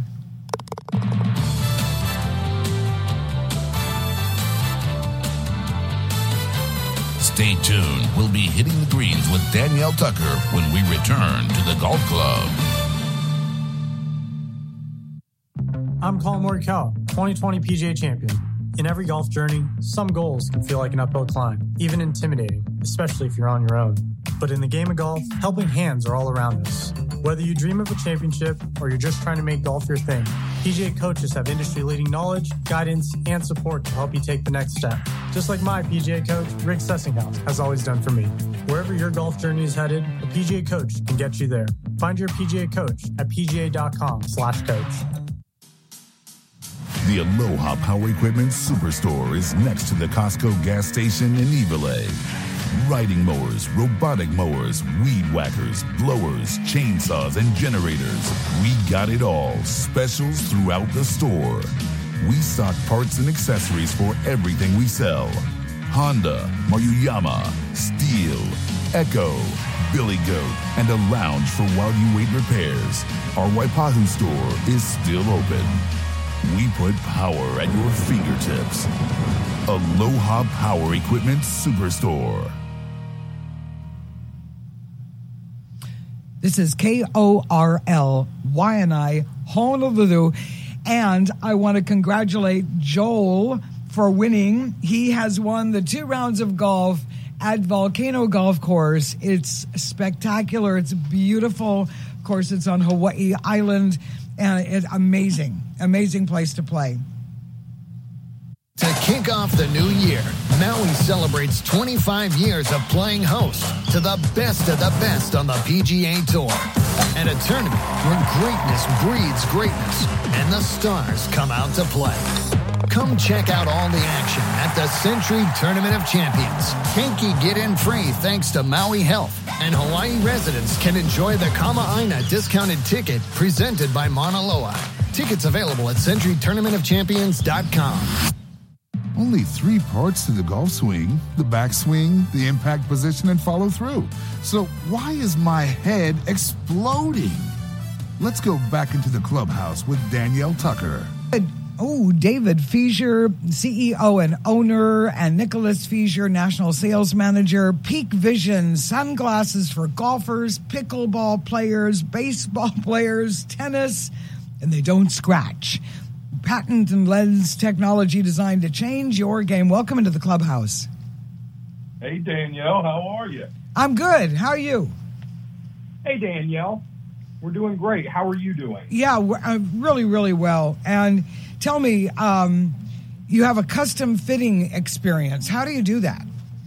Stay tuned. We'll be hitting the greens with Danielle Tucker when we return to the Golf Club. I'm Colin Morikawa, 2020 PGA champion. In every golf journey, some goals can feel like an uphill climb, even intimidating, especially if you're on your own. But in the game of golf, helping hands are all around us. Whether you dream of a championship or you're just trying to make golf your thing, PGA coaches have industry-leading knowledge, guidance, and support to help you take the next step. Just like my PGA coach, Rick Sessinghaus, has always done for me. Wherever your golf journey is headed, a PGA coach can get you there. Find your PGA coach at pga.com/coach. The Aloha Power Equipment Superstore is next to the Costco gas station in Evelay. Riding mowers, robotic mowers, weed whackers, blowers, chainsaws, and generators. We got it all. Specials throughout the store. We stock parts and accessories for everything we sell. Honda, Maruyama, Steel, Echo, Billy Goat, and a lounge for while you wait repairs. Our Waipahu store is still open. We put power at your fingertips. Aloha Power Equipment Superstore. This is KORLYNI Honolulu, and I want to congratulate Joel for winning. He has won the 2 rounds of golf at Volcano Golf Course. It's spectacular. It's beautiful. Of course, it's on Hawaii Island, and it's amazing place to play. To kick off the new year, Maui celebrates 25 years of playing host to the best of the best on the PGA Tour. And a tournament where greatness breeds greatness and the stars come out to play. Come check out all the action at the Century Tournament of Champions. Hanky get in free thanks to Maui Health, and Hawaii residents can enjoy the Kama'aina discounted ticket presented by Mauna Loa. Tickets available at CenturyTournamentOfChampions.com. Only 3 parts to the golf swing: the backswing, the impact position, and follow through. So why is my head exploding? Let's go back into the clubhouse with Danielle Tucker. Oh, David Feaser, CEO and owner, and Nicholas Feaser, National Sales Manager. Peak Vision sunglasses for golfers, pickleball players, baseball players, tennis, and they don't scratch. Patent and lens technology designed to change your game. Welcome into the clubhouse. Hey, Danielle, how are you? I'm good. How are you? Hey, Danielle, we're doing great. How are you doing? Yeah, really, really well. And tell me, you have a custom fitting experience. How do you do that?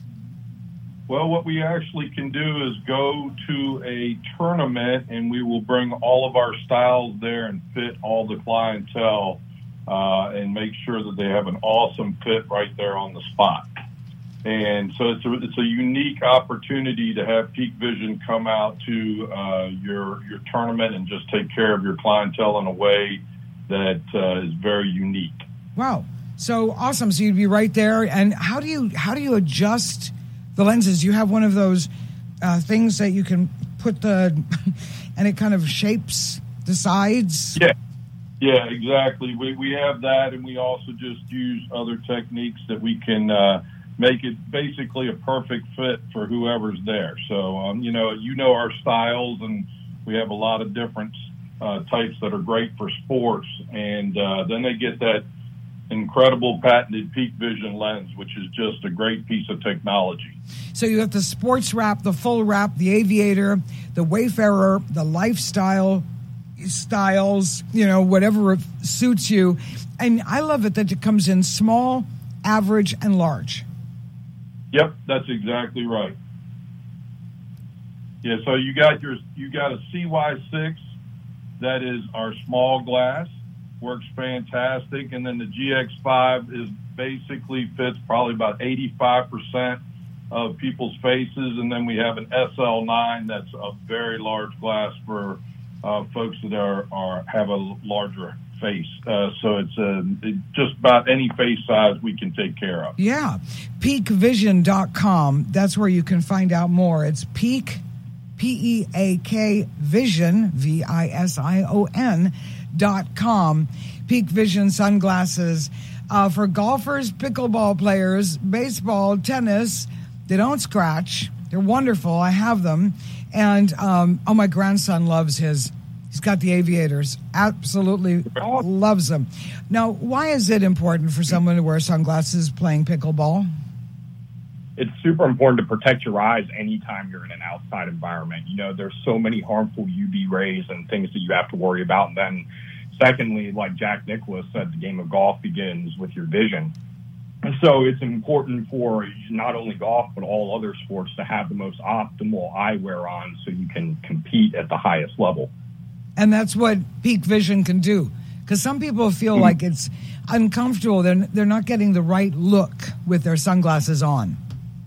Well, what we actually can do is go to a tournament, and we will bring all of our styles there and fit all the clientele and make sure that they have an awesome fit right there on the spot. And so it's a unique opportunity to have Peak Vision come out to your tournament and just take care of your clientele in a way that is very unique. Wow, so awesome! So you'd be right there. And how do you adjust the lenses? You have one of those things that you can put and it kind of shapes the sides. Yeah, exactly. We have that, and we also just use other techniques that we can make it basically a perfect fit for whoever's there. So, our styles, and we have a lot of different types that are great for sports, and then they get that incredible patented Peak Vision lens, which is just a great piece of technology. So you have the sports wrap, the full wrap, the aviator, the Wayfarer, the lifestyle styles, whatever suits you. And I love it that it comes in small, average, and large. Yep, that's exactly right. Yeah, so you got a CY6 that is our small glass, works fantastic, and then the GX5 is basically fits probably about 85% of people's faces, and then we have an SL9 that's a very large glass for folks that have a larger face. So it's just about any face size we can take care of. Yeah. PeakVision.com. That's where you can find out more. It's Peak, P-E-A-K, Vision, VISION.com. Peak Vision sunglasses for golfers, pickleball players, baseball, tennis. They don't scratch. They're wonderful. I have them. And, my grandson loves his. He's got the aviators. Absolutely loves them. Now, why is it important for someone to wear sunglasses playing pickleball? It's super important to protect your eyes anytime you're in an outside environment. There's so many harmful UV rays and things that you have to worry about. And then secondly, like Jack Nicklaus said, the game of golf begins with your vision. And so it's important for not only golf, but all other sports to have the most optimal eyewear on so you can compete at the highest level. And that's what Peak Vision can do. Because some people feel like it's uncomfortable. They're not getting the right look with their sunglasses on.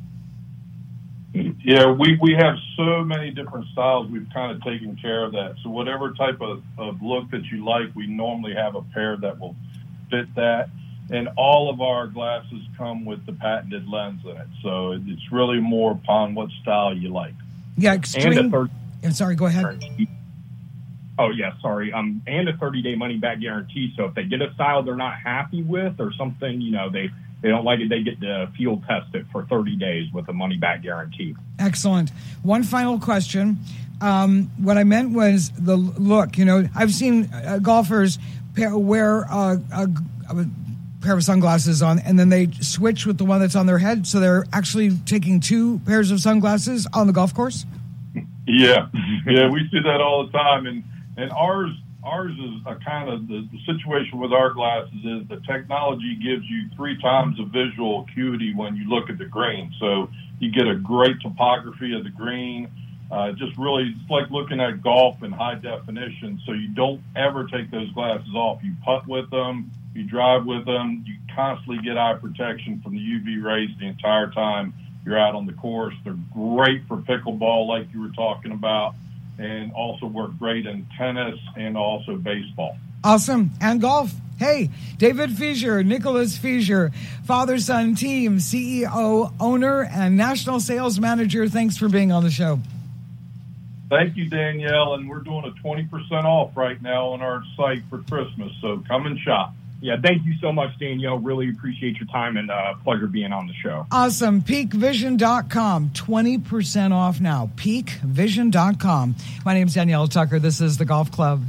Yeah, we have so many different styles. We've kind of taken care of that. So whatever type of look that you like, we normally have a pair that will fit that. And all of our glasses come with the patented lens in it. So it's really more upon what style you like. Yeah, extreme. I'm sorry, go ahead. Oh, yeah, sorry. And a 30-day money-back guarantee. So if they get a style they're not happy with or something, they don't like it, they get to field test it for 30 days with a money-back guarantee. Excellent. One final question. What I meant was the look. I've seen golfers wear a pair of sunglasses on, and then they switch with the one that's on their head, so they're actually taking 2 pairs of sunglasses on the golf course? Yeah, we see that all the time, and ours is a kind of the situation with our glasses is the technology gives you 3 times the visual acuity when you look at the green. So you get a great topography of the green. Just really, it's like looking at golf in high definition. So you don't ever take those glasses off. You putt with them, you drive with them, you constantly get eye protection from the UV rays the entire time you're out on the course. They're great for pickleball, like you were talking about, and also work great in tennis and also baseball. Awesome. And golf. Hey, David Fisher, Nicholas Fisher, father-son team, CEO, owner, and national sales manager. Thanks for being on the show. Thank you, Danielle. And we're doing a 20% off right now on our site for Christmas. So come and shop. Yeah, thank you so much, Danielle. Really appreciate your time and pleasure being on the show. Awesome. PeakVision.com. 20% off now. PeakVision.com. My name's Danielle Tucker. This is the Golf Club.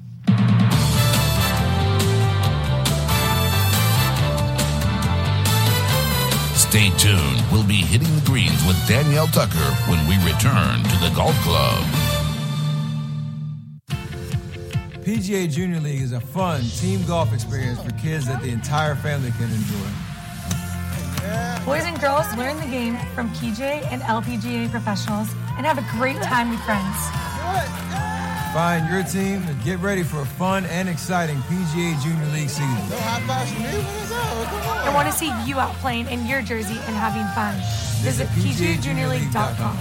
Stay tuned. We'll be hitting the greens with Danielle Tucker when we return to the Golf Club. PGA Junior League is a fun team golf experience for kids that the entire family can enjoy. Boys and girls learn the game from PGA and LPGA professionals and have a great time with friends. Find your team and get ready for a fun and exciting PGA Junior League season. I want to see you out playing in your jersey and having fun. Visit PGAJuniorLeague.com.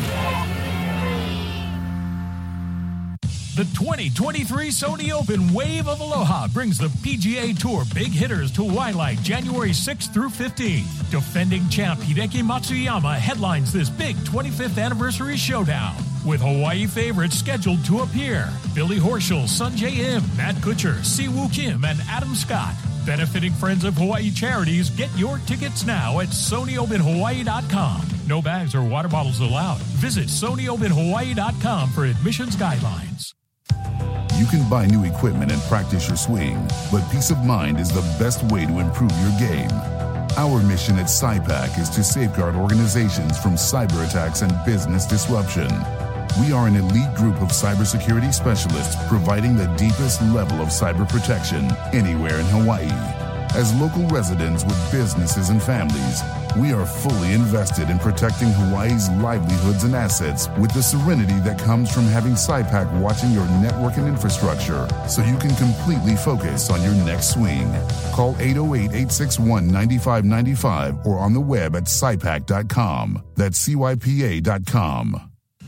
The 2023 Sony Open Wave of Aloha brings the PGA Tour big hitters to Waialae January 6th through 15th. Defending champ Hideki Matsuyama headlines this big 25th anniversary showdown, with Hawaii favorites scheduled to appear. Billy Horschel, Sungjae Im, Matt Kuchar, Siwoo Kim, and Adam Scott. Benefiting Friends of Hawaii charities, get your tickets now at SonyOpenHawaii.com. No bags or water bottles allowed. Visit SonyOpenHawaii.com for admissions guidelines. You can buy new equipment and practice your swing, but peace of mind is the best way to improve your game. Our mission at SciPac is to safeguard organizations from cyber attacks and business disruption. We are an elite group of cybersecurity specialists providing the deepest level of cyber protection anywhere in Hawaii. As local residents with businesses and families, we are fully invested in protecting Hawaii's livelihoods and assets with the serenity that comes from having SciPac watching your network and infrastructure so you can completely focus on your next swing. Call 808-861-9595 or on the web at SciPac.com. That's CYPA.com.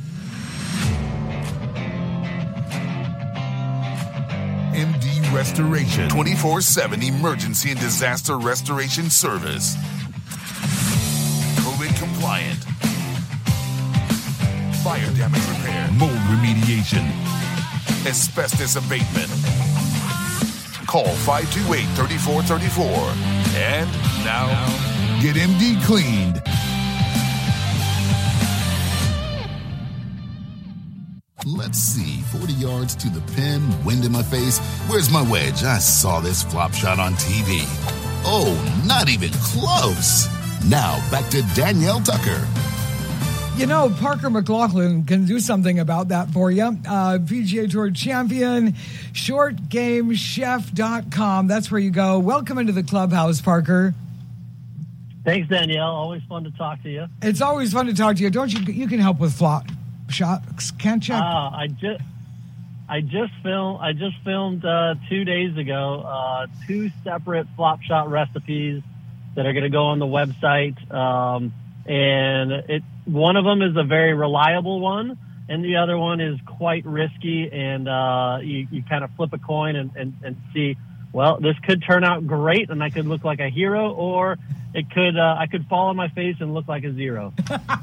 MD Restoration, 24/7 emergency and disaster restoration service. COVID compliant. Fire damage repair. Mold remediation. Asbestos abatement. Call 528-3434. And now, get MD cleaned. Let's see, 40 yards to the pin, wind in my face. Where's my wedge? I saw this flop shot on TV. Oh, not even close. Now, back to Danielle Tucker. You know, Parker McLaughlin can do something about that for you. PGA Tour champion, shortgamechef.com. That's where you go. Welcome into the clubhouse, Parker. Thanks, Danielle. Always fun to talk to you. It's always fun to talk to you. Don't you? You can help with flop shots, can't you? I just filmed 2 days ago 2 separate flop shot recipes that are going to go on the website, and one of them is a very reliable one, and the other one is quite risky. And you kind of flip a coin and see, well, this could turn out great, and I could look like a hero, or it could I could fall on my face and look like a zero.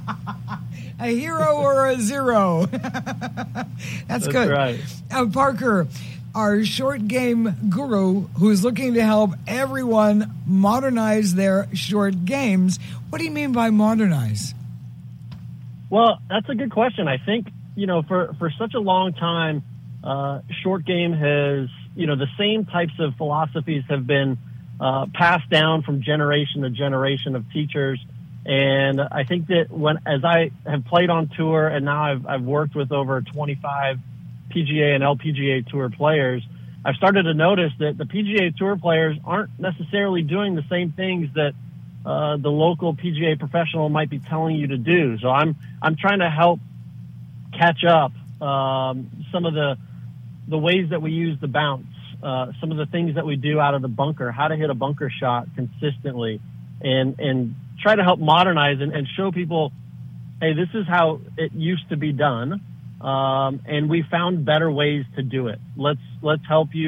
A hero or a zero. That's good. Right. Parker, our short game guru who's looking to help everyone modernize their short games. What do you mean by modernize? Well, that's a good question. I think, for such a long time, short game has, the same types of philosophies have been passed down from generation to generation of teachers. And I think that as I have played on tour and now I've worked with over 25 PGA and LPGA Tour players, I've started to notice that the PGA Tour players aren't necessarily doing the same things that the local PGA professional might be telling you to do. So I'm trying to help catch up some of the ways that we use the bounce, some of the things that we do out of the bunker, how to hit a bunker shot consistently, and try to help modernize and show people, hey, this is how it used to be done, and we found better ways to do it. Let's help you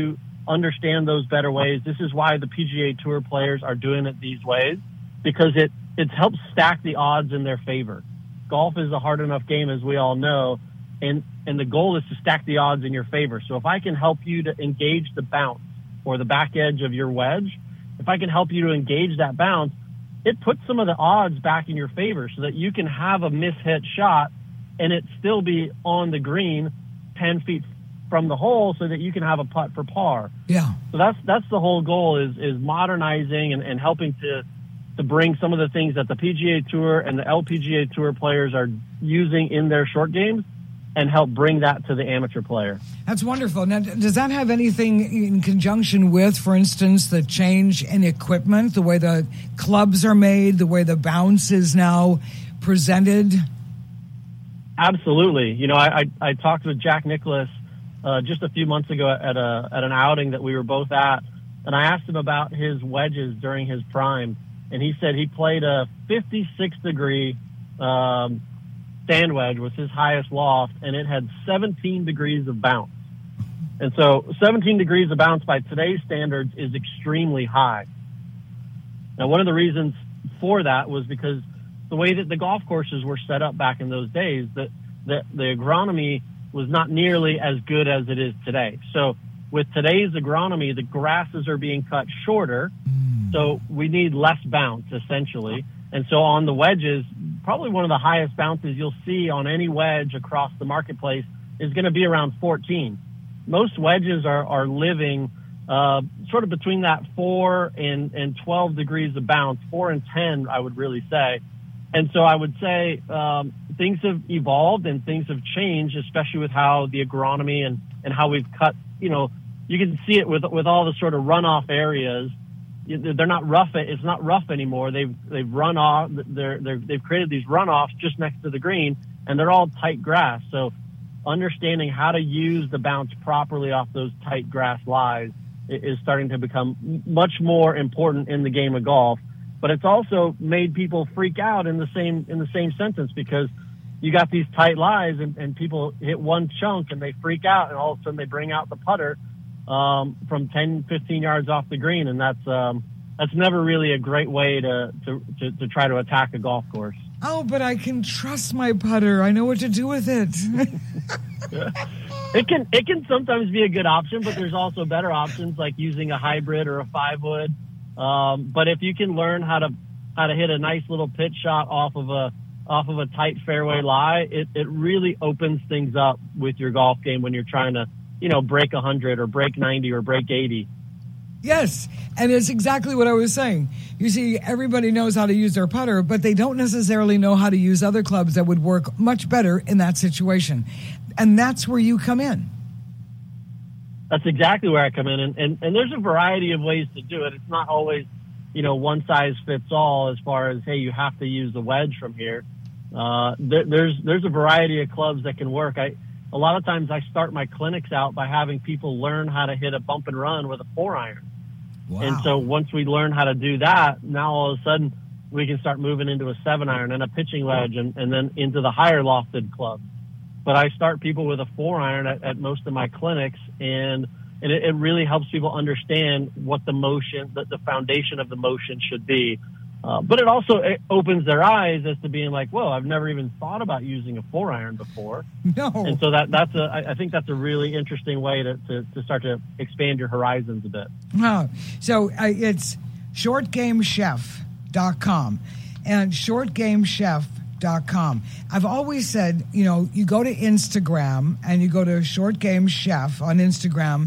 understand those better ways. This is why the PGA Tour players are doing it these ways, because it helps stack the odds in their favor. Golf is a hard enough game, as we all know, and the goal is to stack the odds in your favor. So if I can help you to engage the bounce or the back edge of your wedge, if I can help you to engage that bounce, it puts some of the odds back in your favor so that you can have a mishit shot and it still be on the green 10 feet from the hole so that you can have a putt for par. Yeah. So that's the whole goal, is modernizing and helping to bring some of the things that the PGA Tour and the LPGA Tour players are using in their short games and help bring that to the amateur player. That's wonderful. Now, does that have anything in conjunction with, for instance, the change in equipment, the way the clubs are made, the way the bounce is now presented? Absolutely. You know, I talked with Jack Nicklaus just a few months ago at an outing that we were both at, and I asked him about his wedges during his prime, and he said he played a 56-degree sand wedge was his highest loft, and it had 17 degrees of bounce. And so 17 degrees of bounce by today's standards is extremely high. Now, one of the reasons for that was because the way that the golf courses were set up back in those days, that the agronomy was not nearly as good as it is today. So with today's agronomy, the grasses are being cut shorter, so we need less bounce, essentially. And so on the wedges, probably one of the highest bounces you'll see on any wedge across the marketplace is going to be around 14. Most wedges are living sort of between that 4 and 12 degrees of bounce, 4 and 10, I would really say. And so I would say things have evolved and things have changed, especially with how the agronomy and how we've cut, you know, you can see it with all the sort of runoff areas. They're not rough. It's not rough anymore. They've run off. They've created these runoffs just next to the green, and they're all tight grass. So understanding how to use the bounce properly off those tight grass lies is starting to become much more important in the game of golf. But it's also made people freak out in the same sentence, because you got these tight lies and people hit one chunk and they freak out, and all of a sudden they bring out the putter from 10, 15 yards off the green, and that's never really a great way to try to attack a golf course. Oh, but I can trust my putter. I know what to do with it. It can sometimes be a good option, but there's also better options like using a hybrid or a 5-wood. But if you can learn how to hit a nice little pitch shot off of a tight fairway lie, it really opens things up with your golf game when you're trying to, you know, break 100 or break 90 or break 80. Yes, and it's exactly what I was saying. You see, everybody knows how to use their putter, but they don't necessarily know how to use other clubs that would work much better in that situation. And that's where you come in. That's exactly where I come in. And there's a variety of ways to do it. It's not always, you know, one size fits all as far as, hey, you have to use the wedge from here. There's a variety of clubs that can work. A lot of times I start my clinics out by having people learn how to hit a bump and run with a 4-iron. Wow. And so once we learn how to do that, now all of a sudden we can start moving into a 7-iron and a pitching wedge and then into the higher lofted clubs. But I start people with a 4-iron at most of my clinics, and it really helps people understand what the motion, the foundation of the motion should be. But it also opens their eyes as to being like, whoa, I've never even thought about using a 4-iron before. No. And so I think that's a really interesting way to start to expand your horizons a bit. Oh, so it's shortgamechef.com and shortgamechef.com. I've always said, you know, you go to Instagram and you go to Short Game Chef on Instagram,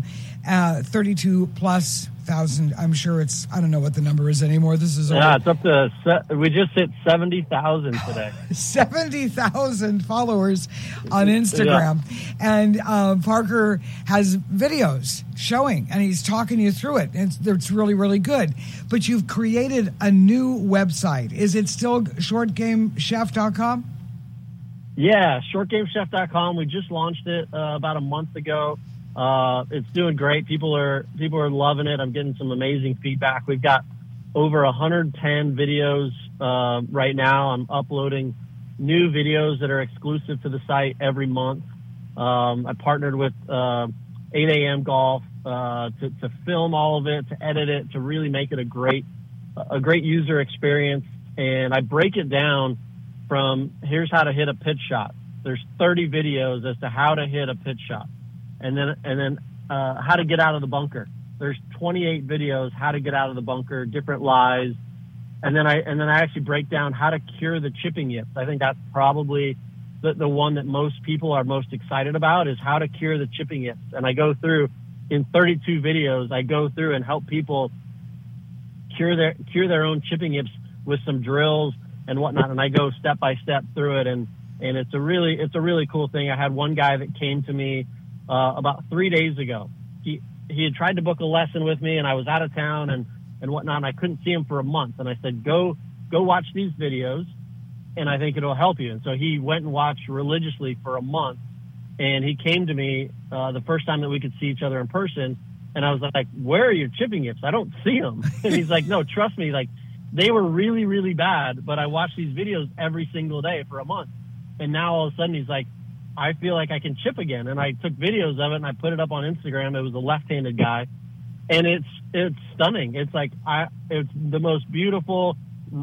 32,000+. I'm sure it's, I don't know what the number is anymore. This is it's up to, we just hit 70,000 today. 70,000 followers on Instagram. Yeah. And Parker has videos showing, and he's talking you through it. It's really, really good. But you've created a new website. Is it still shortgamechef.com? Yeah, shortgamechef.com. We just launched it about a month ago. It's doing great. People are loving it. I'm getting some amazing feedback. We've got over 110 videos right now. I'm uploading new videos that are exclusive to the site every month. I partnered with 8 a.m. Golf to film all of it, to edit it, to really make it a great user experience. And I break it down from here's how to hit a pitch shot. There's 30 videos as to how to hit a pitch shot, and then how to get out of the bunker. There's 28 videos how to get out of the bunker, different lies, and then I actually break down how to cure the chipping yips. I think that's probably the one that most people are most excited about, is how to cure the chipping yips. And I go through in 32 videos. I go through and help people cure their own chipping yips with some drills and whatnot. And I go step by step through it, and it's a really cool thing. I had one guy that came to me about 3 days ago. He had tried to book a lesson with me, and I was out of town and whatnot, and I couldn't see him for a month. And I said, go watch these videos, and I think it'll help you. And so he went and watched religiously for a month, and he came to me the first time that we could see each other in person, and I was like, where are your chipping yips? I don't see them. And he's like, no, trust me, like, they were really, really bad, but I watched these videos every single day for a month. And now all of a sudden he's like, I feel like I can chip again. And I took videos of it and I put it up on Instagram. It was a left-handed guy, and it's stunning. It's like it's the most beautiful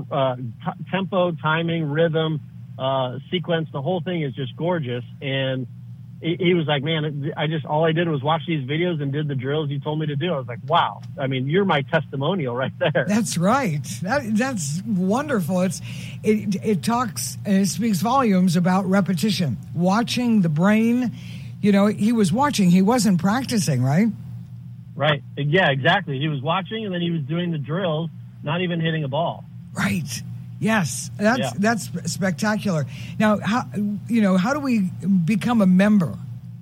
tempo, timing, rhythm, sequence. The whole thing is just gorgeous. And he was like, man, all I did was watch these videos and did the drills you told me to do. I was like, wow. I mean, you're my testimonial right there. That's right. That's wonderful. It talks and it speaks volumes about repetition. Watching the brain, he was watching. He wasn't practicing, right? Right. Yeah, exactly. He was watching, and then he was doing the drills, not even hitting a ball. Right. Yes, that's spectacular. Now, how do we become a member?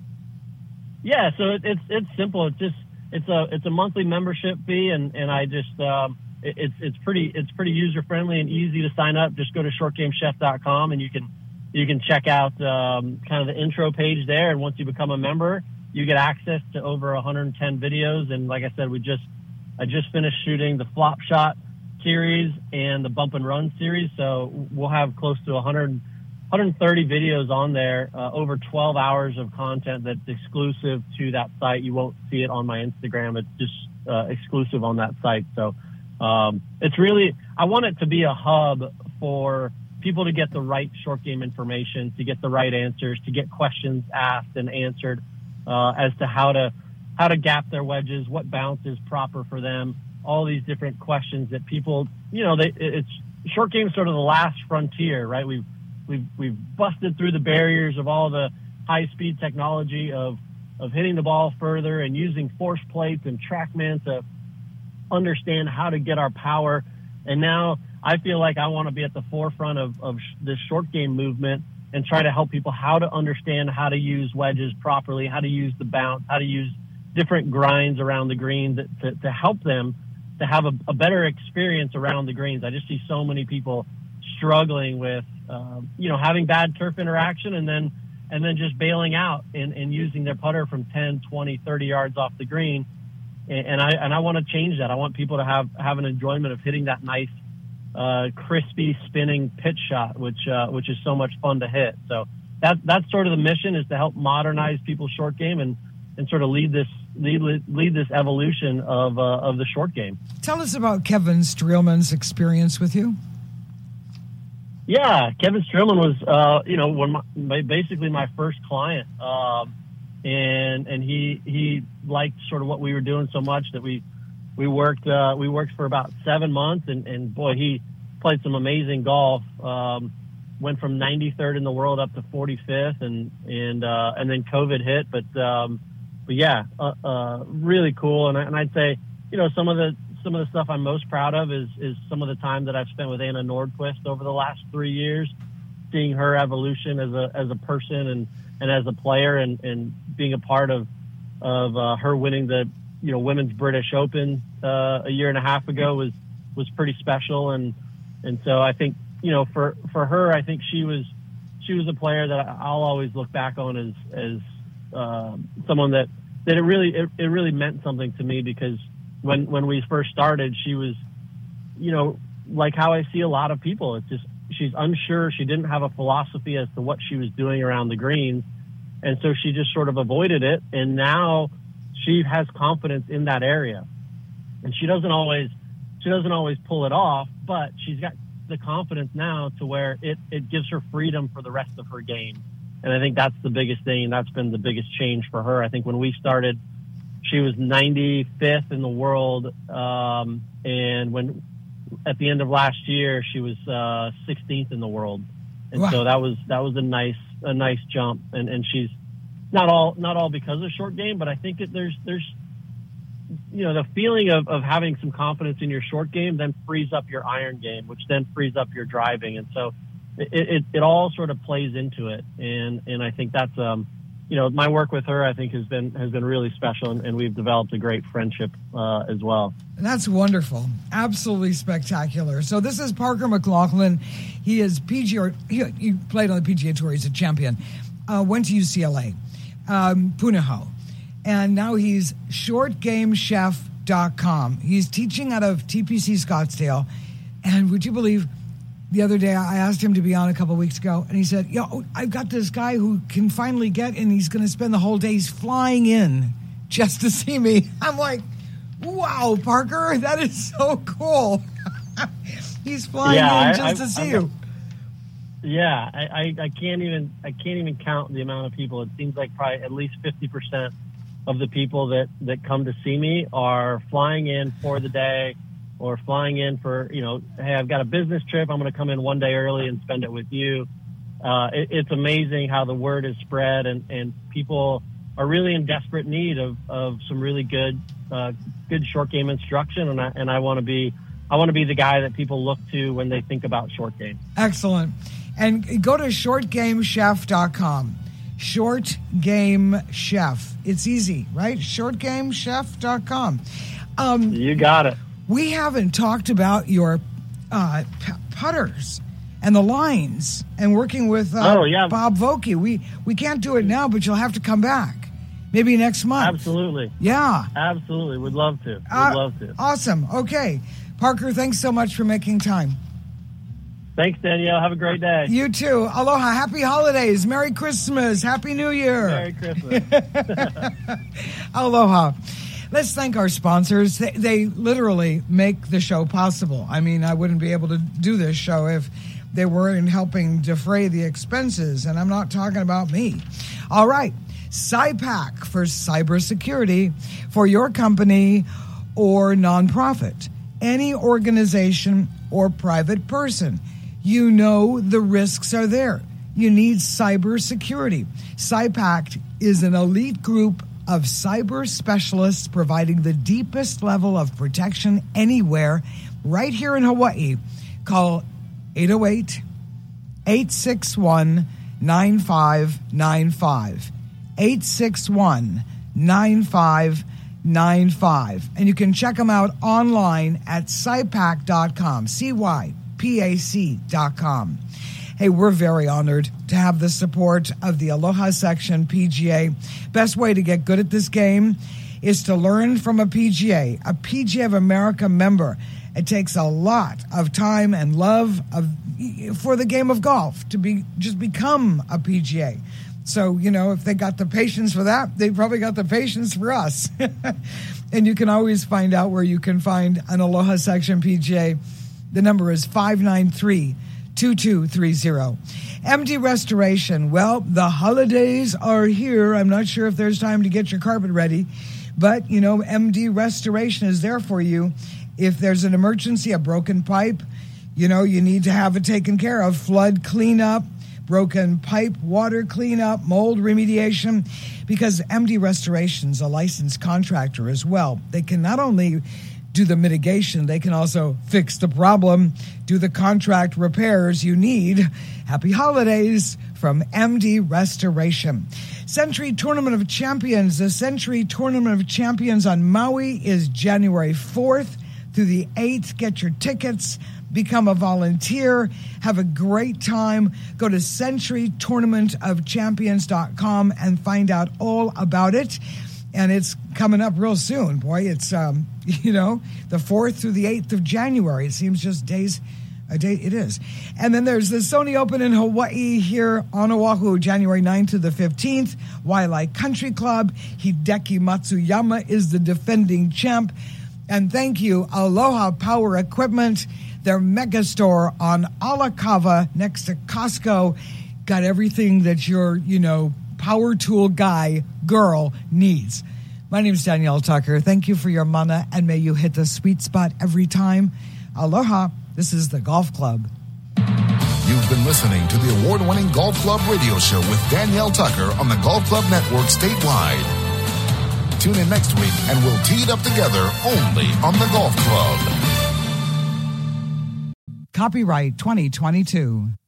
Yeah, so it's simple. It's a monthly membership fee, and I just it's pretty user friendly and easy to sign up. Just go to shortgamechef.com, and you can check out kind of the intro page there. And once you become a member, you get access to over 110 videos. And like I said, I just finished shooting the Flop Shot series and the Bump and Run series, so we'll have close to 130 videos on there, over 12 hours of content that's exclusive to that site. You won't see it on my Instagram. It's just exclusive on that site. So it's really, I want it to be a hub for people to get the right short game information, to get the right answers, to get questions asked and answered as to how to gap their wedges, what bounce is proper for them, all these different questions that people, it's short game is sort of the last frontier, right? We've busted through the barriers of all the high speed technology of hitting the ball further and using force plates and TrackMan to understand how to get our power. And now I feel like I want to be at the forefront of this short game movement and try to help people how to understand how to use wedges properly, how to use the bounce, how to use different grinds around the greens to help them to have a better experience around the greens. I just see so many people struggling with, having bad turf interaction and then just bailing out and using their putter from 10, 20, 30 yards off the green. And I want to change that. I want people to have an enjoyment of hitting that nice, crispy spinning pitch shot, which is so much fun to hit. So that's sort of the mission, is to help modernize people's short game and sort of lead this evolution of the short game. Tell us about Kevin Streelman's experience with you. Yeah, Kevin Streelman was, basically my first client, and he liked sort of what we were doing so much that we worked for about 7 months, and boy, he played some amazing golf. Went from 93rd in the world up to 45th, and then COVID hit, but yeah, really cool. And I'd say, some of the stuff I'm most proud of is some of the time that I've spent with Anna Nordquist over the last 3 years, seeing her evolution as a person and as a player, and being a part of her winning the Women's British Open a year and a half ago was pretty special. And so I think for her, I think she was a player that I'll always look back on as someone that it really meant something to me, because when we first started, she was, like how I see a lot of people. It's just, she's unsure. She didn't have a philosophy as to what she was doing around the greens. And so she just sort of avoided it. And now she has confidence in that area, and she doesn't always pull it off, but she's got the confidence now to where it gives her freedom for the rest of her game. And I think that's the biggest thing, and that's been the biggest change for her. I think when we started, she was 95th in the world, and when at the end of last year, she was 16th in the world. And so that was a nice jump. And she's not all because of short game, but I think there's the feeling of having some confidence in your short game then frees up your iron game, which then frees up your driving. And so it all sort of plays into it. And I think that's, my work with her, I think has been really special, and we've developed a great friendship as well. That's wonderful. Absolutely spectacular. So this is Parker McLaughlin. He is PGA, he played on the PGA Tour. He's a champion. Went to UCLA, Punahou. And now he's shortgamechef.com. He's teaching out of TPC Scottsdale. And would you believe, the other day I asked him to be on a couple of weeks ago, and he said, I've got this guy who can finally get, and he's going to spend the whole day. He's flying in just to see me. I'm like, wow, Parker, that is so cool. He's flying in just to see you. Yeah, I can't even count the amount of people. It seems like probably at least 50% of the people that come to see me are flying in for the day, or flying in for, hey, I've got a business trip. I'm going to come in one day early and spend it with you. It's amazing how the word is spread, and people are really in desperate need of some really good short game instruction. And I want to be the guy that people look to when they think about short game. Excellent. And go to shortgamechef.com. Short Game Chef. It's easy, right? Shortgamechef.com. You got it. We haven't talked about your putters and the lines and working with Bob Vokey. We can't do it now, but you'll have to come back. Maybe next month. Absolutely. Yeah. Absolutely. Would love to. Love to. Awesome. Okay. Parker, thanks so much for making time. Thanks, Danielle. Have a great day. You too. Aloha. Happy holidays. Merry Christmas. Happy New Year. Merry Christmas. Aloha. Let's thank our sponsors. They literally make the show possible. I mean, I wouldn't be able to do this show if they weren't helping defray the expenses, and I'm not talking about me. All right. SciPac for cybersecurity for your company or nonprofit, any organization or private person. You know the risks are there. You need cybersecurity. SciPac is an elite group of cyber specialists providing the deepest level of protection anywhere, right here in Hawaii. Call 808-861-9595. 861-9595. And you can check them out online at SciPac.com. CYPAC.com. Hey, we're very honored to have the support of the Aloha Section PGA. Best way to get good at this game is to learn from a PGA of America member. It takes a lot of time and love for the game of golf to become a PGA. So, if they got the patience for that, they probably got the patience for us. And you can always find out where you can find an Aloha Section PGA. The number is 593-2230. MD Restoration. Well, the holidays are here. I'm not sure if there's time to get your carpet ready, but, MD Restoration is there for you. If there's an emergency, a broken pipe, you need to have it taken care of. Flood cleanup, broken pipe, water cleanup, mold remediation, because MD Restoration's a licensed contractor as well. They can not only do the mitigation, they can also fix the problem, do the contract repairs you need. Happy holidays from MD Restoration. Century Tournament of Champions. The Century Tournament of Champions on Maui is January 4th through the 8th. Get your tickets. Become a volunteer. Have a great time. Go to centurytournamentofchampions.com and find out all about it. And it's coming up real soon. Boy, it's, the 4th through the 8th of January. It seems just days It is. And then there's the Sony Open in Hawaii here on Oahu, January 9th to the 15th. Waialae Country Club. Hideki Matsuyama is the defending champ. And thank you, Aloha Power Equipment, their mega store on Alakava next to Costco. Got everything that your, power tool guy, girl needs. My name is Danielle Tucker. Thank you for your mana, and may you hit the sweet spot every time. Aloha. This is the Golf Club. You've been listening to the award-winning Golf Club radio show with Danielle Tucker on the Golf Club Network statewide. Tune in next week and we'll tee it up together only on the Golf Club. Copyright 2022.